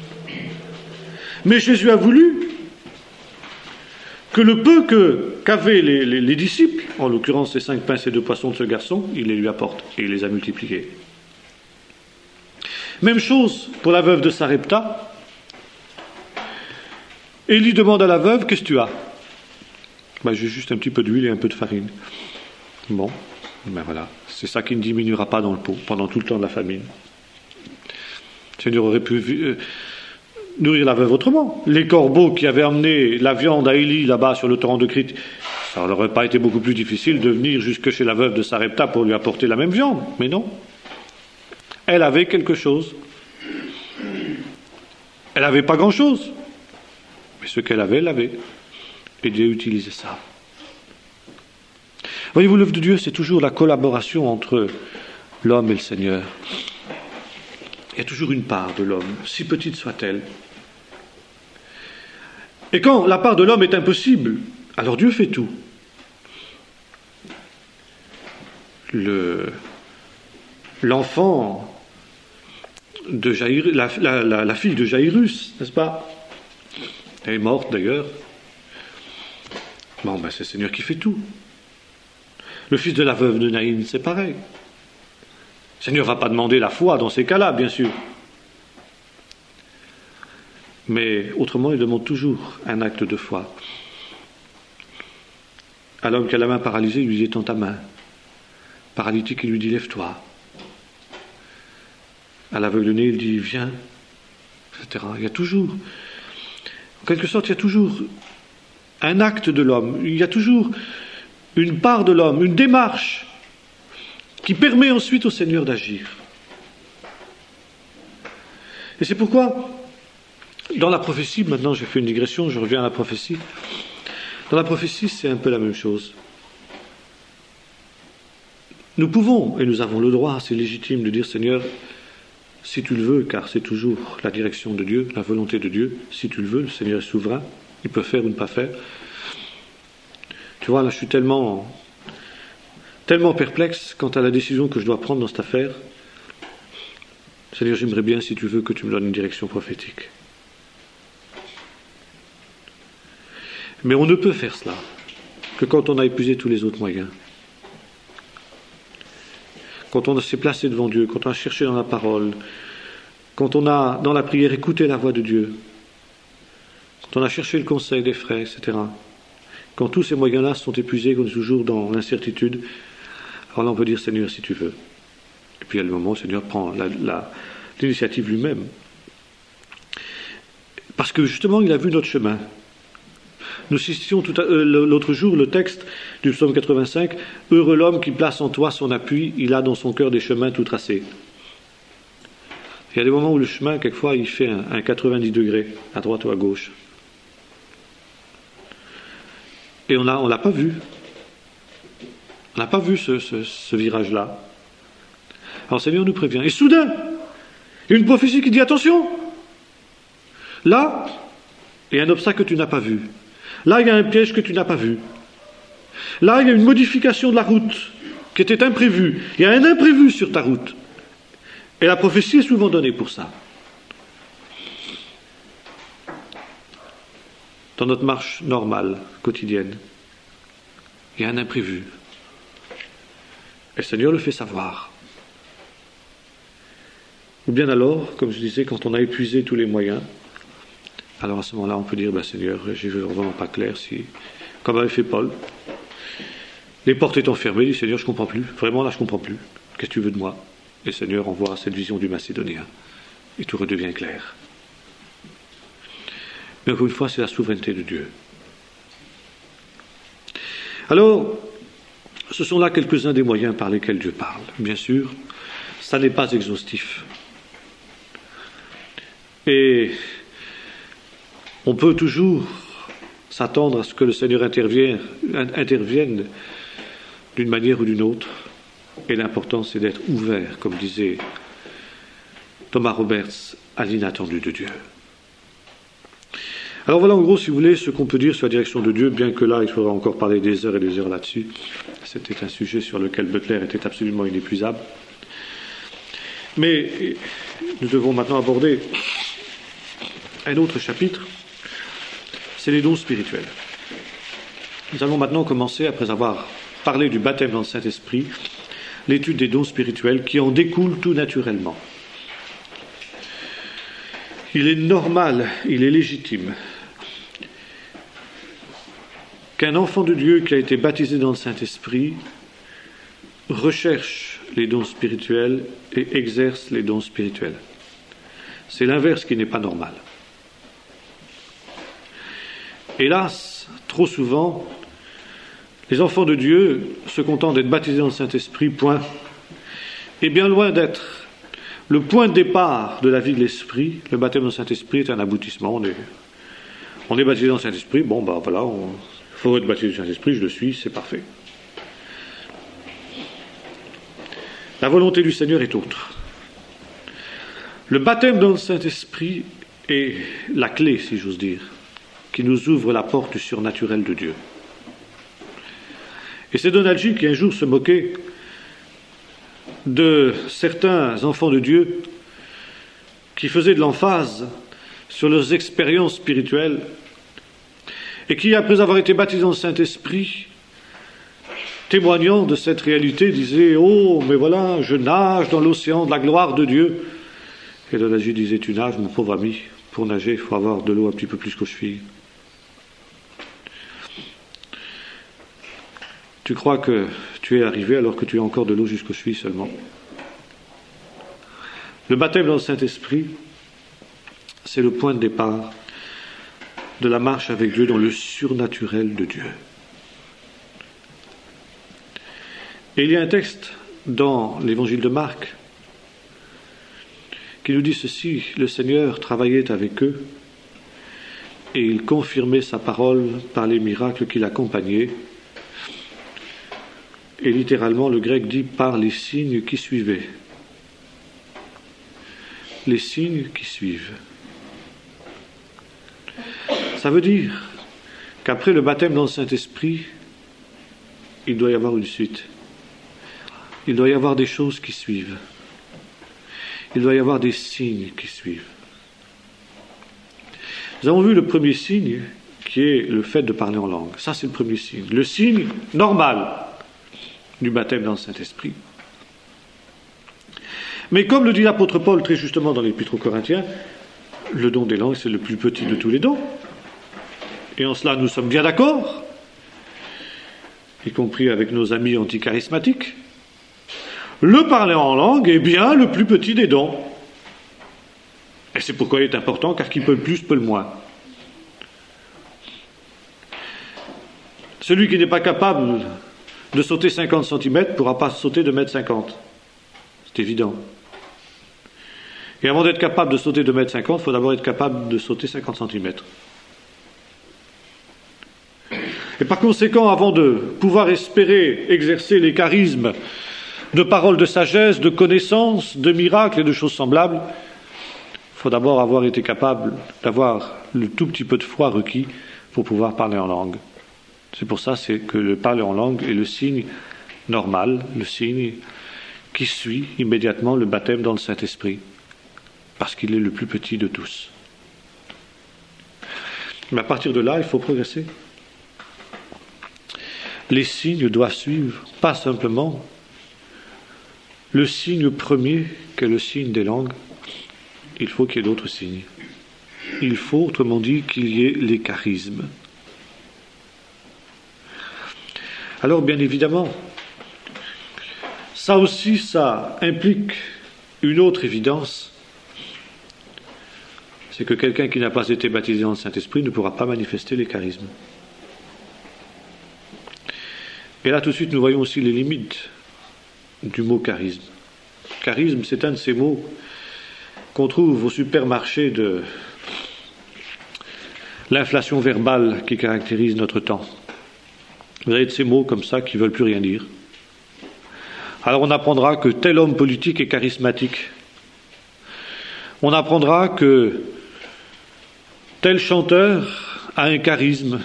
Mais Jésus a voulu que le peu qu'avaient les disciples, en l'occurrence ces 5 pains et 2 poissons de ce garçon, il les lui apporte et il les a multipliés. Même chose pour la veuve de Sarepta. Élie demande à la veuve, qu'est-ce que tu as ? J'ai juste un petit peu d'huile et un peu de farine. Bon, ben voilà, C'est ça qui ne diminuera pas dans le pot pendant tout le temps de la famine. Le Seigneur aurait pu nourrir la veuve autrement. Les corbeaux qui avaient emmené la viande à Élie là-bas sur le torrent de Crite, ça n'aurait pas été beaucoup plus difficile de venir jusque chez la veuve de Sarepta pour lui apporter la même viande. Mais non. Elle avait quelque chose. Elle n'avait pas grand-chose. Mais ce qu'elle avait, elle l'avait. Et Dieu utilisait ça. Voyez-vous, l'œuvre de Dieu, c'est toujours la collaboration entre l'homme et le Seigneur. Il y a toujours une part de l'homme, si petite soit-elle. Et quand la part de l'homme est impossible, alors Dieu fait tout. L'enfant de Jairus, la fille de Jairus, n'est-ce pas? Elle est morte d'ailleurs. Bon, c'est le Seigneur qui fait tout. Le fils de la veuve de Naïm, c'est pareil. Le Seigneur ne va pas demander la foi dans ces cas-là, bien sûr. Mais autrement, il demande toujours un acte de foi. À l'homme qui a la main paralysée, il lui dit « étends ta main ». Paralytique, il lui dit « lève-toi ». À l'aveugle-né, il dit « viens », etc. Il y a toujours, en quelque sorte, il y a toujours un acte de l'homme. Il y a toujours une part de l'homme, une démarche qui permet ensuite au Seigneur d'agir. Et c'est pourquoi, dans la prophétie, maintenant j'ai fait une digression, je reviens à la prophétie. Dans la prophétie, c'est un peu la même chose. Nous pouvons, et nous avons le droit, c'est légitime de dire, Seigneur, si tu le veux, car c'est toujours la direction de Dieu, la volonté de Dieu, si tu le veux, le Seigneur est souverain, il peut faire ou ne pas faire. Tu vois, là je suis tellement perplexe quant à la décision que je dois prendre dans cette affaire. Seigneur, j'aimerais bien, si tu veux, que tu me donnes une direction prophétique. Mais on ne peut faire cela que quand on a épuisé tous les autres moyens. Quand on s'est placé devant Dieu, quand on a cherché dans la parole, quand on a, dans la prière, écouté la voix de Dieu, quand on a cherché le conseil des frères, etc. Quand tous ces moyens-là sont épuisés, qu'on est toujours dans l'incertitude, alors là on peut dire, Seigneur, si tu veux. Et puis à le moment où le Seigneur prend l'initiative lui-même. Parce que justement, il a vu notre chemin. Nous citions l'autre jour le texte du psaume 85, « Heureux l'homme qui place en toi son appui, il a dans son cœur des chemins tout tracés. » Il y a des moments où le chemin, quelquefois, il fait un 90 degrés, à droite ou à gauche. Et on l'a pas vu. On n'a pas vu ce virage-là. Alors le Seigneur nous prévient. Et soudain, il y a une prophétie qui dit, attention, là, il y a un obstacle que tu n'as pas vu. Là, il y a un piège que tu n'as pas vu. Là, il y a une modification de la route qui était imprévue. Il y a un imprévu sur ta route. Et la prophétie est souvent donnée pour ça. Dans notre marche normale, quotidienne, il y a un imprévu. Et le Seigneur le fait savoir. Ou bien alors, comme je disais, quand on a épuisé tous les moyens, alors à ce moment-là, on peut dire, Seigneur, j'y veux vraiment pas clair, si, comme avait fait Paul, les portes étant fermées, il dit, Seigneur, je comprends plus, vraiment là, je comprends plus, qu'est-ce que tu veux de moi? Et le Seigneur envoie cette vision du Macédonien, et tout redevient clair. Mais encore une fois, c'est la souveraineté de Dieu. Alors, ce sont là quelques-uns des moyens par lesquels Dieu parle. Bien sûr, ça n'est pas exhaustif. Et on peut toujours s'attendre à ce que le Seigneur intervienne d'une manière ou d'une autre. Et l'important, c'est d'être ouvert, comme disait Thomas Roberts, à l'inattendu de Dieu. Alors voilà en gros, si vous voulez, ce qu'on peut dire sur la direction de Dieu, bien que là, il faudra encore parler des heures et des heures là-dessus. C'était un sujet sur lequel Butler était absolument inépuisable. Mais nous devons maintenant aborder un autre chapitre, c'est les dons spirituels. Nous allons maintenant commencer, après avoir parlé du baptême dans le Saint-Esprit, l'étude des dons spirituels qui en découlent tout naturellement. Il est normal, il est légitime qu'un enfant de Dieu qui a été baptisé dans le Saint-Esprit recherche les dons spirituels et exerce les dons spirituels. C'est l'inverse qui n'est pas normal. Hélas, trop souvent, les enfants de Dieu se contentent d'être baptisés dans le Saint-Esprit, point. Et bien loin d'être le point de départ de la vie de l'Esprit, le baptême dans le Saint-Esprit est un aboutissement. On est baptisé dans le Saint-Esprit, bon ben voilà, il faut être baptisé dans le Saint-Esprit, je le suis, c'est parfait. La volonté du Seigneur est autre. Le baptême dans le Saint-Esprit est la clé, si j'ose dire, qui nous ouvre la porte du surnaturel de Dieu. Et c'est Donald G. qui un jour se moquait de certains enfants de Dieu qui faisaient de l'emphase sur leurs expériences spirituelles et qui, après avoir été baptisés dans le Saint-Esprit, témoignant de cette réalité, disaient « Oh, mais voilà, je nage dans l'océan de la gloire de Dieu ». Et Donald G. disait « Tu nages, mon pauvre ami, pour nager, il faut avoir de l'eau un petit peu plus qu'aux chevilles. » Tu crois que tu es arrivé alors que tu as encore de l'eau jusqu'aux chevilles seulement. Le baptême dans le Saint-Esprit, c'est le point de départ de la marche avec Dieu dans le surnaturel de Dieu. Et il y a un texte dans l'évangile de Marc qui nous dit ceci: le Seigneur travaillait avec eux et il confirmait sa parole par les miracles qui l'accompagnaient. Et littéralement, le grec dit par les signes qui suivaient. Les signes qui suivent. Ça veut dire qu'après le baptême dans le Saint-Esprit, il doit y avoir une suite. Il doit y avoir des choses qui suivent. Il doit y avoir des signes qui suivent. Nous avons vu le premier signe, qui est le fait de parler en langue. Ça, c'est le premier signe. Le signe normal du baptême dans le Saint-Esprit. Mais comme le dit l'apôtre Paul très justement dans l'Épître aux Corinthiens, le don des langues, c'est le plus petit de tous les dons. Et en cela, nous sommes bien d'accord, y compris avec nos amis anticharismatiques. Le parler en langue est bien le plus petit des dons. Et c'est pourquoi il est important, car qui peut le plus peut le moins. Celui qui n'est pas capable de sauter 50 cm ne pourra pas sauter de 1,50 m. C'est évident. Et avant d'être capable de sauter de 1,50 m, il faut d'abord être capable de sauter 50 cm. Et par conséquent, avant de pouvoir espérer exercer les charismes de paroles de sagesse, de connaissances, de miracles et de choses semblables, il faut d'abord avoir été capable d'avoir le tout petit peu de foi requis pour pouvoir parler en langue. C'est pour ça que le parler en langue est le signe normal, le signe qui suit immédiatement le baptême dans le Saint-Esprit, parce qu'il est le plus petit de tous. Mais à partir de là, il faut progresser. Les signes doivent suivre, pas simplement le signe premier, qui est le signe des langues. Il faut qu'il y ait d'autres signes. Il faut, autrement dit, qu'il y ait les charismes. Alors, bien évidemment, ça aussi, ça implique une autre évidence, c'est que quelqu'un qui n'a pas été baptisé dans le Saint-Esprit ne pourra pas manifester les charismes. Et là, tout de suite, nous voyons aussi les limites du mot charisme. Charisme, c'est un de ces mots qu'on trouve au supermarché de l'inflation verbale qui caractérise notre temps. Vous avez de ces mots comme ça qui ne veulent plus rien dire. Alors on apprendra que tel homme politique est charismatique. On apprendra que tel chanteur a un charisme.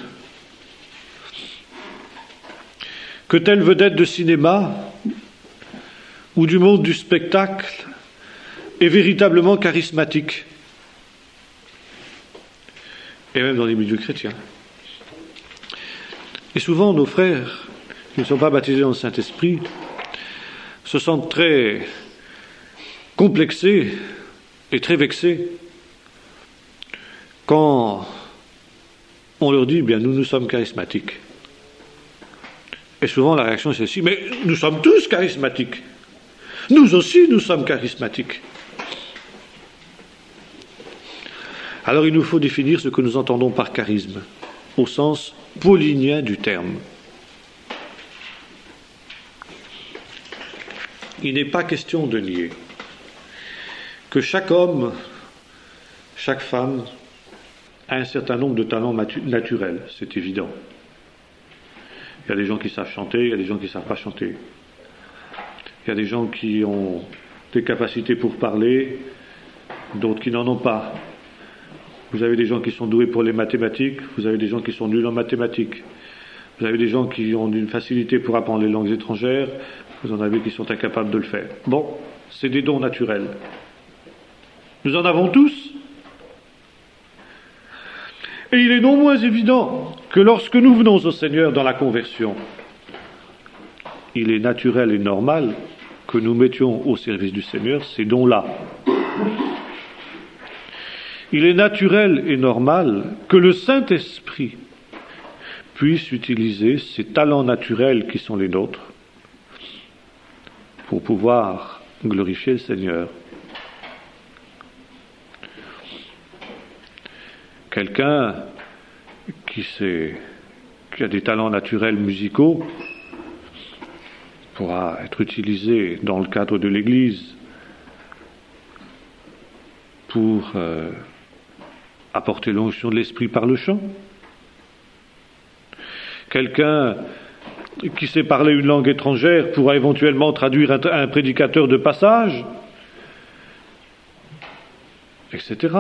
Que telle vedette de cinéma ou du monde du spectacle est véritablement charismatique. Et même dans les milieux chrétiens. Et souvent, nos frères qui ne sont pas baptisés dans le Saint-Esprit se sentent très complexés et très vexés quand on leur dit, bien, nous sommes charismatiques. Et souvent la réaction est celle-ci, mais nous sommes tous charismatiques. Nous aussi, nous sommes charismatiques. Alors il nous faut définir ce que nous entendons par charisme, au sens paulinien du terme. Il n'est pas question de nier que chaque homme, chaque femme a un certain nombre de talents naturels, c'est évident. Il y a des gens qui savent chanter, il y a des gens qui ne savent pas chanter. Il y a des gens qui ont des capacités pour parler, d'autres qui n'en ont pas. Vous avez des gens qui sont doués pour les mathématiques, vous avez des gens qui sont nuls en mathématiques. Vous avez des gens qui ont une facilité pour apprendre les langues étrangères, vous en avez qui sont incapables de le faire. Bon, c'est des dons naturels. Nous en avons tous. Et il est non moins évident que lorsque nous venons au Seigneur dans la conversion, il est naturel et normal que nous mettions au service du Seigneur ces dons-là. Il est naturel et normal que le Saint-Esprit puisse utiliser ces talents naturels qui sont les nôtres pour pouvoir glorifier le Seigneur. Quelqu'un qui a des talents naturels musicaux pourra être utilisé dans le cadre de l'Église pour apporter l'onction de l'Esprit par le chant. Quelqu'un qui sait parler une langue étrangère pourra éventuellement traduire un prédicateur de passage, etc.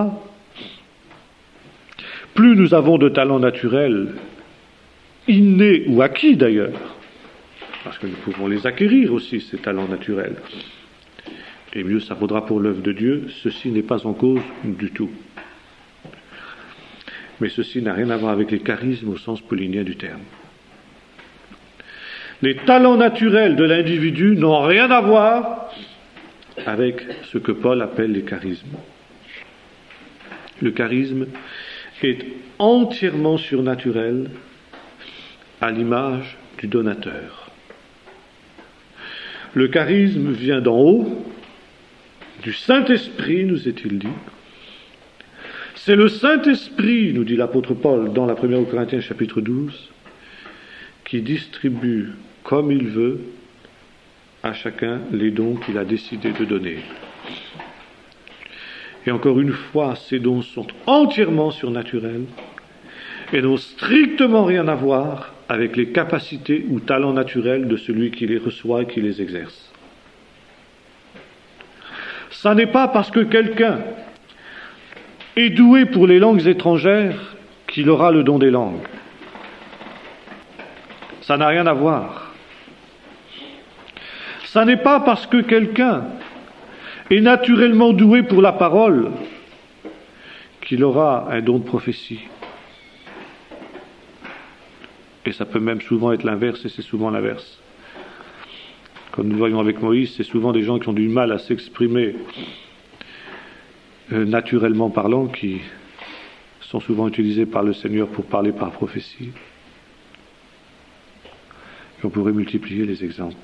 Plus nous avons de talents naturels, innés ou acquis d'ailleurs, parce que nous pouvons les acquérir aussi, ces talents naturels, et mieux ça vaudra pour l'œuvre de Dieu, ceci n'est pas en cause du tout. Mais ceci n'a rien à voir avec les charismes au sens paulinien du terme. Les talents naturels de l'individu n'ont rien à voir avec ce que Paul appelle les charismes. Le charisme est entièrement surnaturel à l'image du donateur. Le charisme vient d'en haut, du Saint-Esprit, nous est-il dit. C'est le Saint-Esprit, nous dit l'apôtre Paul dans la première aux Corinthiens chapitre 12, qui distribue comme il veut à chacun les dons qu'il a décidé de donner. Et encore une fois, ces dons sont entièrement surnaturels et n'ont strictement rien à voir avec les capacités ou talents naturels de celui qui les reçoit et qui les exerce. Ça n'est pas parce que quelqu'un est doué pour les langues étrangères qu'il aura le don des langues. Ça n'a rien à voir. Ça n'est pas parce que quelqu'un est naturellement doué pour la parole qu'il aura un don de prophétie. Et ça peut même souvent être l'inverse, et c'est souvent l'inverse. Comme nous voyons avec Moïse, c'est souvent des gens qui ont du mal à s'exprimer naturellement parlant, qui sont souvent utilisés par le Seigneur pour parler par prophétie. Et on pourrait multiplier les exemples.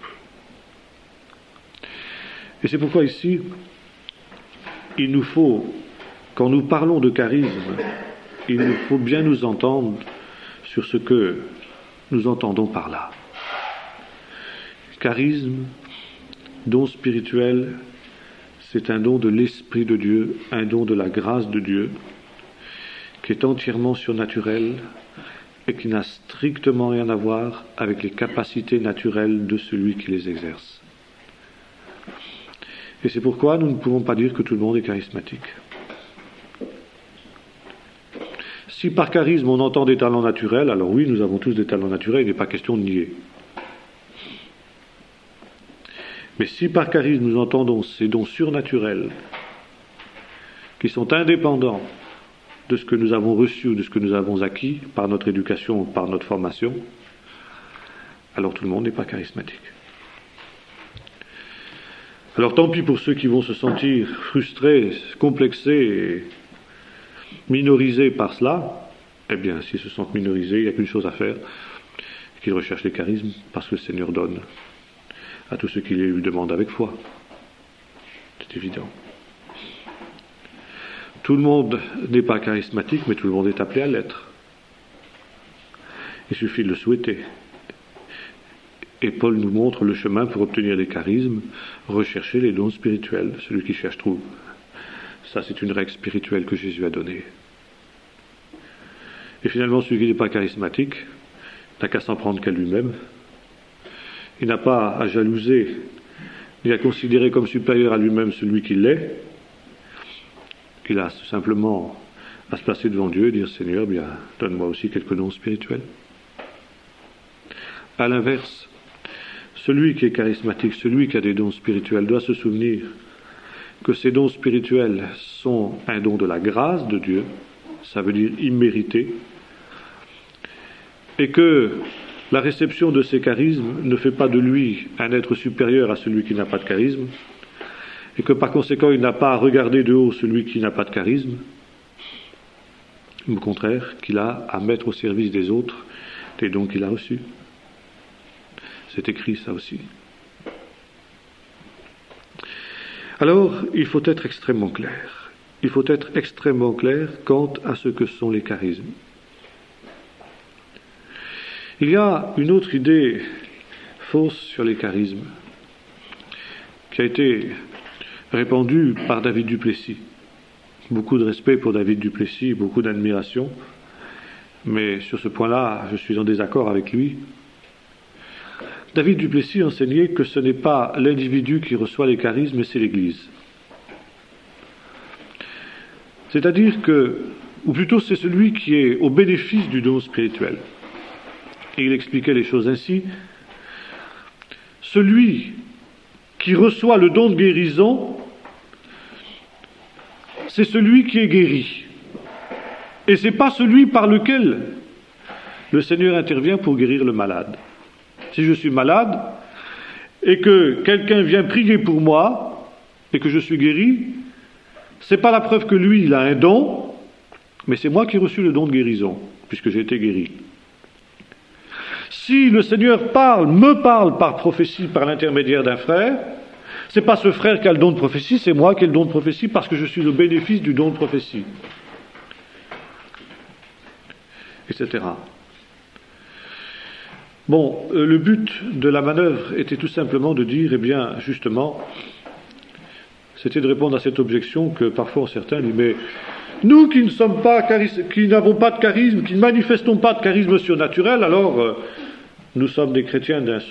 Et c'est pourquoi ici, il nous faut, quand nous parlons de charisme, il nous faut bien nous entendre sur ce que nous entendons par là. Charisme, don spirituel, c'est un don de l'Esprit de Dieu, un don de la grâce de Dieu, qui est entièrement surnaturel et qui n'a strictement rien à voir avec les capacités naturelles de celui qui les exerce. Et c'est pourquoi nous ne pouvons pas dire que tout le monde est charismatique. Si par charisme on entend des talents naturels, alors oui, nous avons tous des talents naturels, il n'est pas question de nier. Mais si par charisme nous entendons ces dons surnaturels, qui sont indépendants de ce que nous avons reçu ou de ce que nous avons acquis par notre éducation ou par notre formation, alors tout le monde n'est pas charismatique. Alors tant pis pour ceux qui vont se sentir frustrés, complexés et minorisés par cela. Eh bien, s'ils se sentent minorisés, il n'y a qu'une chose à faire. qu'il recherche les charismes parce que le Seigneur donne à tous ceux qui lui demandent avec foi. C'est évident. Tout le monde n'est pas charismatique, mais tout le monde est appelé à l'être. Il suffit de le souhaiter. Et Paul nous montre le chemin pour obtenir les charismes, rechercher les dons spirituels. Celui qui cherche trouve. Ça, c'est une règle spirituelle que Jésus a donnée. Et finalement, celui qui n'est pas charismatique n'a qu'à s'en prendre qu'à lui-même. Il n'a pas à jalouser, ni à considérer comme supérieur à lui-même celui qui l'est. Il a simplement à se placer devant Dieu et dire « Seigneur, bien, donne-moi aussi quelques dons spirituels. » À l'inverse, celui qui est charismatique, celui qui a des dons spirituels, doit se souvenir que ces dons spirituels sont un don de la grâce de Dieu, ça veut dire immérité, et que la réception de ces charismes ne fait pas de lui un être supérieur à celui qui n'a pas de charisme, et que par conséquent il n'a pas à regarder de haut celui qui n'a pas de charisme, au contraire, qu'il a à mettre au service des autres les dons qu'il a reçus. C'est écrit ça aussi. Alors, il faut être extrêmement clair. Il faut être extrêmement clair quant à ce que sont les charismes. Il y a une autre idée fausse sur les charismes qui a été répandue par David Duplessis. Beaucoup de respect pour David Duplessis, beaucoup d'admiration, mais sur ce point-là, je suis en désaccord avec lui. David Duplessis enseignait que ce n'est pas l'individu qui reçoit les charismes, mais c'est l'Église. C'est-à-dire que, ou plutôt c'est celui qui est au bénéfice du don spirituel. Et il expliquait les choses ainsi. Celui qui reçoit le don de guérison, c'est celui qui est guéri. Et ce n'est pas celui par lequel le Seigneur intervient pour guérir le malade. Si je suis malade et que quelqu'un vient prier pour moi et que je suis guéri, ce n'est pas la preuve que lui, il a un don, mais c'est moi qui ai reçu le don de guérison, puisque j'ai été guéri. Si le Seigneur me parle par prophétie, par l'intermédiaire d'un frère, ce n'est pas ce frère qui a le don de prophétie, c'est moi qui ai le don de prophétie parce que je suis au bénéfice du don de prophétie. Etc. Bon, le but de la manœuvre était tout simplement de dire, eh bien, justement, c'était de répondre à cette objection que parfois certains disent, mais nous qui ne sommes pas qui n'avons pas de charisme, qui ne manifestons pas de charisme surnaturel, alors nous sommes des chrétiens d'un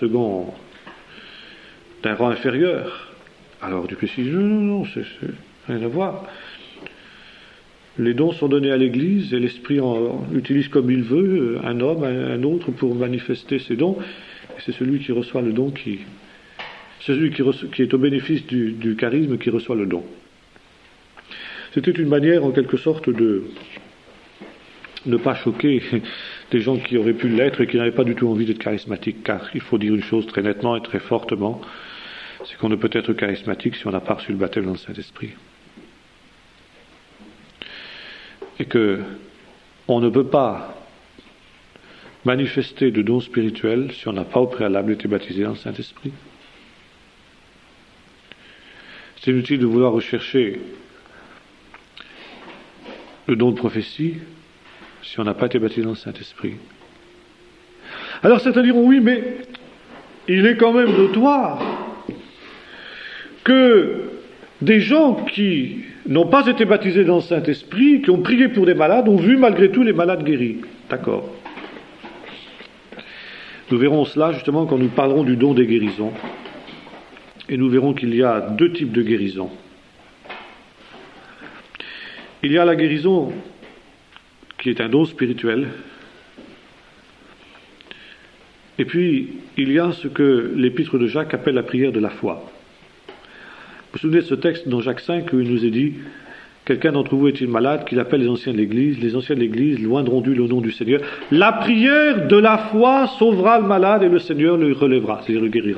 rang inférieur. Alors Duplessis dit, non, c'est rien à voir. Les dons sont donnés à l'Église et l'Esprit en utilise comme il veut un homme, un autre pour manifester ses dons. Et c'est celui qui reçoit le don qui est au bénéfice du charisme qui reçoit le don. C'était une manière en quelque sorte de ne pas choquer des gens qui auraient pu l'être et qui n'avaient pas du tout envie d'être charismatiques, car il faut dire une chose très nettement et très fortement, c'est qu'on ne peut être charismatique si on n'a pas reçu le baptême dans le Saint-Esprit. Et que on ne peut pas manifester de dons spirituels si on n'a pas au préalable été baptisé dans le Saint-Esprit. C'est inutile de vouloir rechercher le don de prophétie si on n'a pas été baptisé dans le Saint-Esprit. Alors certains diront, oui, mais il est quand même notoire que des gens qui n'ont pas été baptisés dans le Saint-Esprit, qui ont prié pour des malades, ont vu malgré tout les malades guéris. D'accord. Nous verrons cela justement quand nous parlerons du don des guérisons. Et nous verrons qu'il y a deux types de guérisons. Il y a la guérison qui est un don spirituel. Et puis, il y a ce que l'épître de Jacques appelle la prière de la foi. Vous vous souvenez de ce texte dans Jacques 5 où il nous est dit « Quelqu'un d'entre vous est-il malade, qu'il appelle les anciens de l'Église, les anciens de l'Église loindront d'eux le nom du Seigneur. La prière de la foi sauvera le malade et le Seigneur le relèvera, c'est-à-dire le guérira. »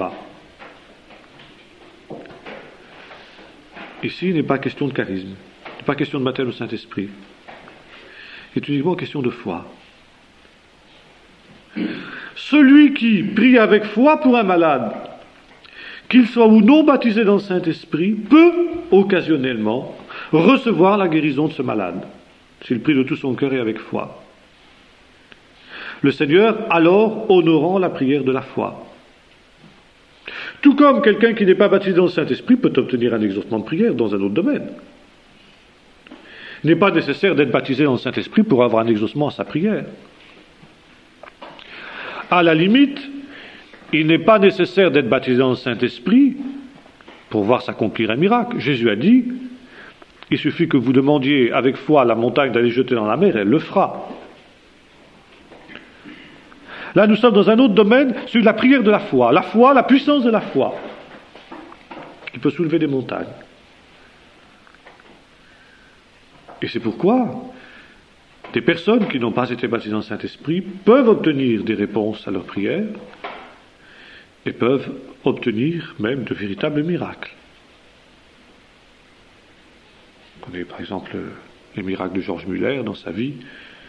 Ici, il n'est pas question de charisme, il n'est pas question de baptême au Saint-Esprit. C'est uniquement question de foi. celui qui prie avec foi pour un malade, qu'il soit ou non baptisé dans le Saint-Esprit, peut occasionnellement recevoir la guérison de ce malade, s'il prie de tout son cœur et avec foi. Le Seigneur alors honorant la prière de la foi. Tout comme quelqu'un qui n'est pas baptisé dans le Saint-Esprit peut obtenir un exaucement de prière dans un autre domaine. Il n'est pas nécessaire d'être baptisé dans le Saint-Esprit pour avoir un exaucement à sa prière. À la limite, il n'est pas nécessaire d'être baptisé dans le Saint-Esprit pour voir s'accomplir un miracle. Jésus a dit, il suffit que vous demandiez avec foi à la montagne d'aller jeter dans la mer, elle le fera. Là, nous sommes dans un autre domaine, celui de la prière de la foi. La foi, la puissance de la foi, qui peut soulever des montagnes. Et c'est pourquoi des personnes qui n'ont pas été baptisées dans le Saint-Esprit peuvent obtenir des réponses à leurs prières et peuvent obtenir même de véritables miracles. On connaît par exemple les miracles de George Muller dans sa vie.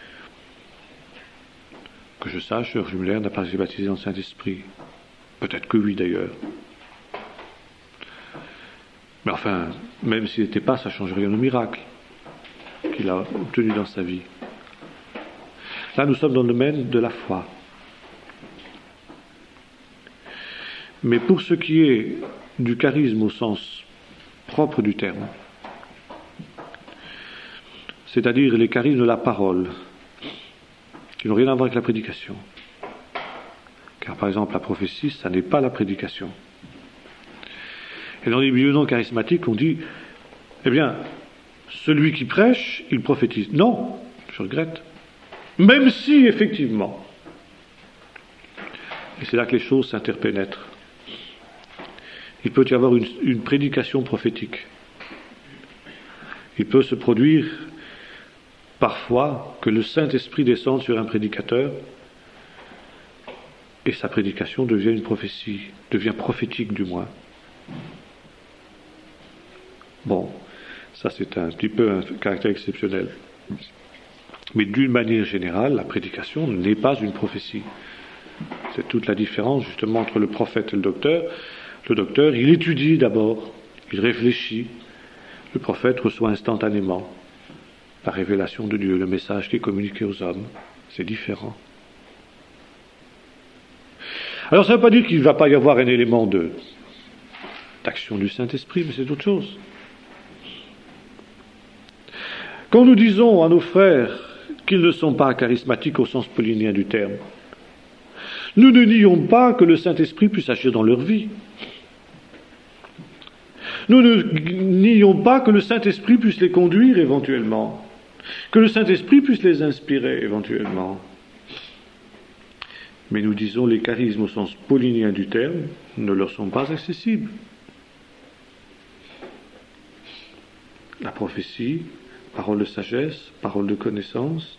Que je sache, George Muller n'a pas été baptisé dans le Saint-Esprit. Peut-être que oui d'ailleurs. Mais enfin, même s'il n'était pas, ça ne change rien au miracle qu'il a obtenu dans sa vie. Là, nous sommes dans le domaine de la foi. Mais pour ce qui est du charisme au sens propre du terme, c'est-à-dire les charismes de la parole, qui n'ont rien à voir avec la prédication. Car par exemple, la prophétie, ça n'est pas la prédication. Et dans les milieux non charismatiques, on dit, eh bien, celui qui prêche, il prophétise. Non, je regrette. Même si, effectivement, et c'est là que les choses s'interpénètrent, il peut y avoir une prédication prophétique. Il peut se produire parfois que le Saint-Esprit descende sur un prédicateur et sa prédication devient une prophétie, devient prophétique du moins. Bon, ça c'est un petit peu un caractère exceptionnel. Mais d'une manière générale, la prédication n'est pas une prophétie. C'est toute la différence justement entre le prophète et le docteur. Le docteur, il étudie d'abord, il réfléchit. Le prophète reçoit instantanément la révélation de Dieu, le message qui est communiqué aux hommes. C'est différent. Alors ça ne veut pas dire qu'il ne va pas y avoir un élément d'action du Saint-Esprit, mais c'est autre chose. Quand nous disons à nos frères qu'ils ne sont pas charismatiques au sens paulinien du terme, nous ne nions pas que le Saint-Esprit puisse agir dans leur vie. Nous ne nions pas que le Saint-Esprit puisse les conduire éventuellement, que le Saint-Esprit puisse les inspirer éventuellement. Mais nous disons les charismes au sens paulinien du terme ne leur sont pas accessibles. La prophétie, parole de sagesse, parole de connaissance,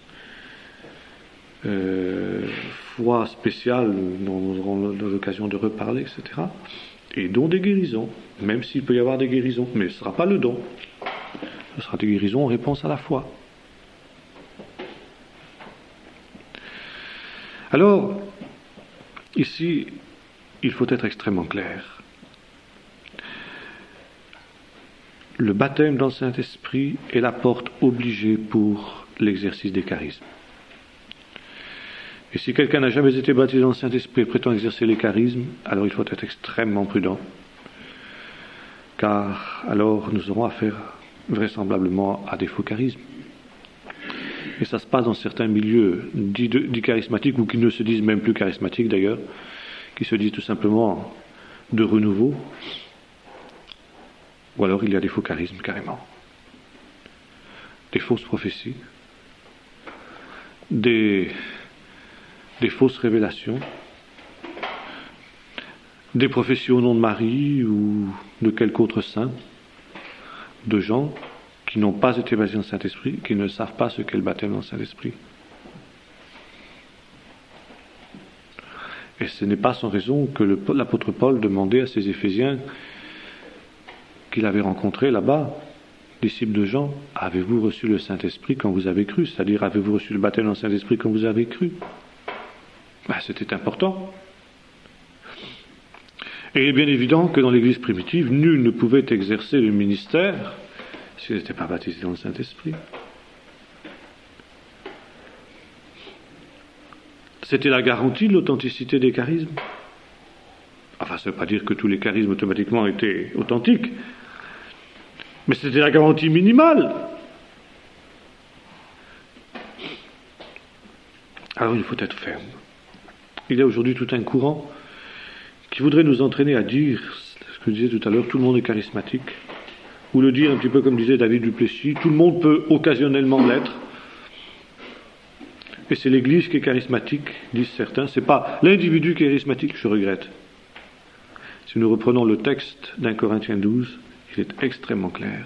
foi spéciale, dont nous aurons l'occasion de reparler, etc. Et don des guérisons, même s'il peut y avoir des guérisons, mais ce ne sera pas le don. Ce sera des guérisons en réponse à la foi. Alors, ici, il faut être extrêmement clair. Le baptême dans le Saint-Esprit est la porte obligée pour l'exercice des charismes. Et si quelqu'un n'a jamais été baptisé dans le Saint-Esprit et prétend exercer les charismes, alors il faut être extrêmement prudent. Car alors nous aurons affaire vraisemblablement à des faux charismes. Et ça se passe dans certains milieux dits charismatiques, ou qui ne se disent même plus charismatiques d'ailleurs, qui se disent tout simplement de renouveau. Ou alors il y a des faux charismes carrément. Des fausses prophéties. Des fausses révélations, des prophéties au nom de Marie ou de quelque autre saint, de gens qui n'ont pas été baptisés dans le Saint-Esprit, qui ne savent pas ce qu'est le baptême dans le Saint-Esprit. Et ce n'est pas sans raison que l'apôtre Paul demandait à ses Éphésiens qu'il avait rencontrés là-bas, disciples de Jean, avez-vous reçu le Saint-Esprit quand vous avez cru? C'est-à-dire, avez-vous reçu le baptême dans le Saint-Esprit quand vous avez cru? C'était important. Et il est bien évident que dans l'Église primitive, nul ne pouvait exercer le ministère s'il n'était pas baptisé dans le Saint-Esprit. C'était la garantie de l'authenticité des charismes. Enfin, ça ne veut pas dire que tous les charismes automatiquement étaient authentiques, mais c'était la garantie minimale. Alors il faut être ferme. Il y a aujourd'hui tout un courant qui voudrait nous entraîner à dire, ce que je disais tout à l'heure, tout le monde est charismatique, ou le dire un petit peu comme disait David Duplessis, tout le monde peut occasionnellement l'être, et c'est l'Église qui est charismatique, disent certains, c'est pas l'individu qui est charismatique, je regrette. Si nous reprenons le texte d'1 Corinthiens 12, il est extrêmement clair.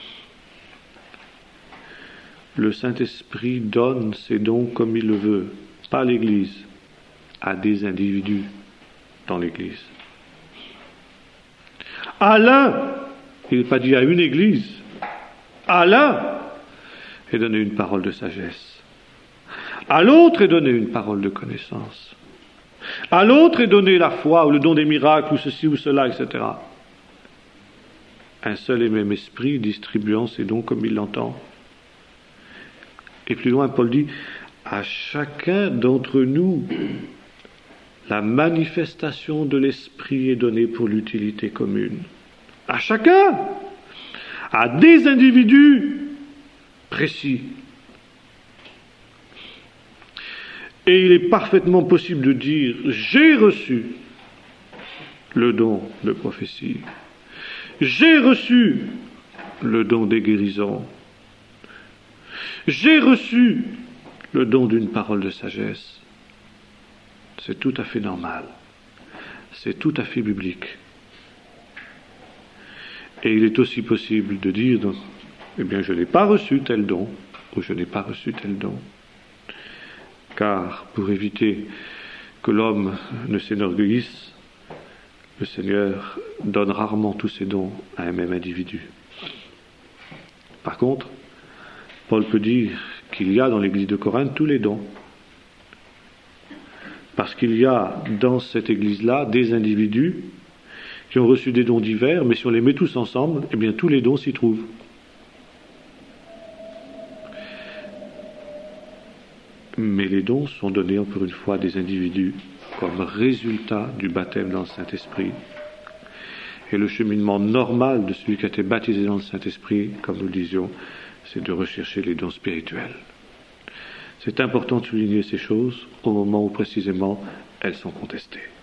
Le Saint-Esprit donne ses dons comme il le veut, pas l'Église, à des individus dans l'Église. À l'un, il n'est pas dit à une Église, à l'un est donné une parole de sagesse, à l'autre est donné une parole de connaissance, à l'autre est donné la foi ou le don des miracles ou ceci ou cela, etc. Un seul et même esprit distribuant ses dons comme il l'entend. Et plus loin, Paul dit, à chacun d'entre nous, la manifestation de l'esprit est donnée pour l'utilité commune. À chacun, à des individus précis. Et il est parfaitement possible de dire, j'ai reçu le don de prophétie, j'ai reçu le don des guérisons, j'ai reçu le don d'une parole de sagesse. C'est tout à fait normal. C'est tout à fait biblique. Et il est aussi possible de dire, eh bien, je n'ai pas reçu tel don, ou je n'ai pas reçu tel don. Car, pour éviter que l'homme ne s'énorgueillisse, le Seigneur donne rarement tous ses dons à un même individu. Par contre, Paul peut dire qu'il y a dans l'église de Corinthe tous les dons. Parce qu'il y a dans cette église-là des individus qui ont reçu des dons divers, mais si on les met tous ensemble, eh bien tous les dons s'y trouvent. Mais les dons sont donnés encore une fois à des individus comme résultat du baptême dans le Saint-Esprit. Et le cheminement normal de celui qui a été baptisé dans le Saint-Esprit, comme nous le disions, c'est de rechercher les dons spirituels. C'est important de souligner ces choses au moment où précisément elles sont contestées.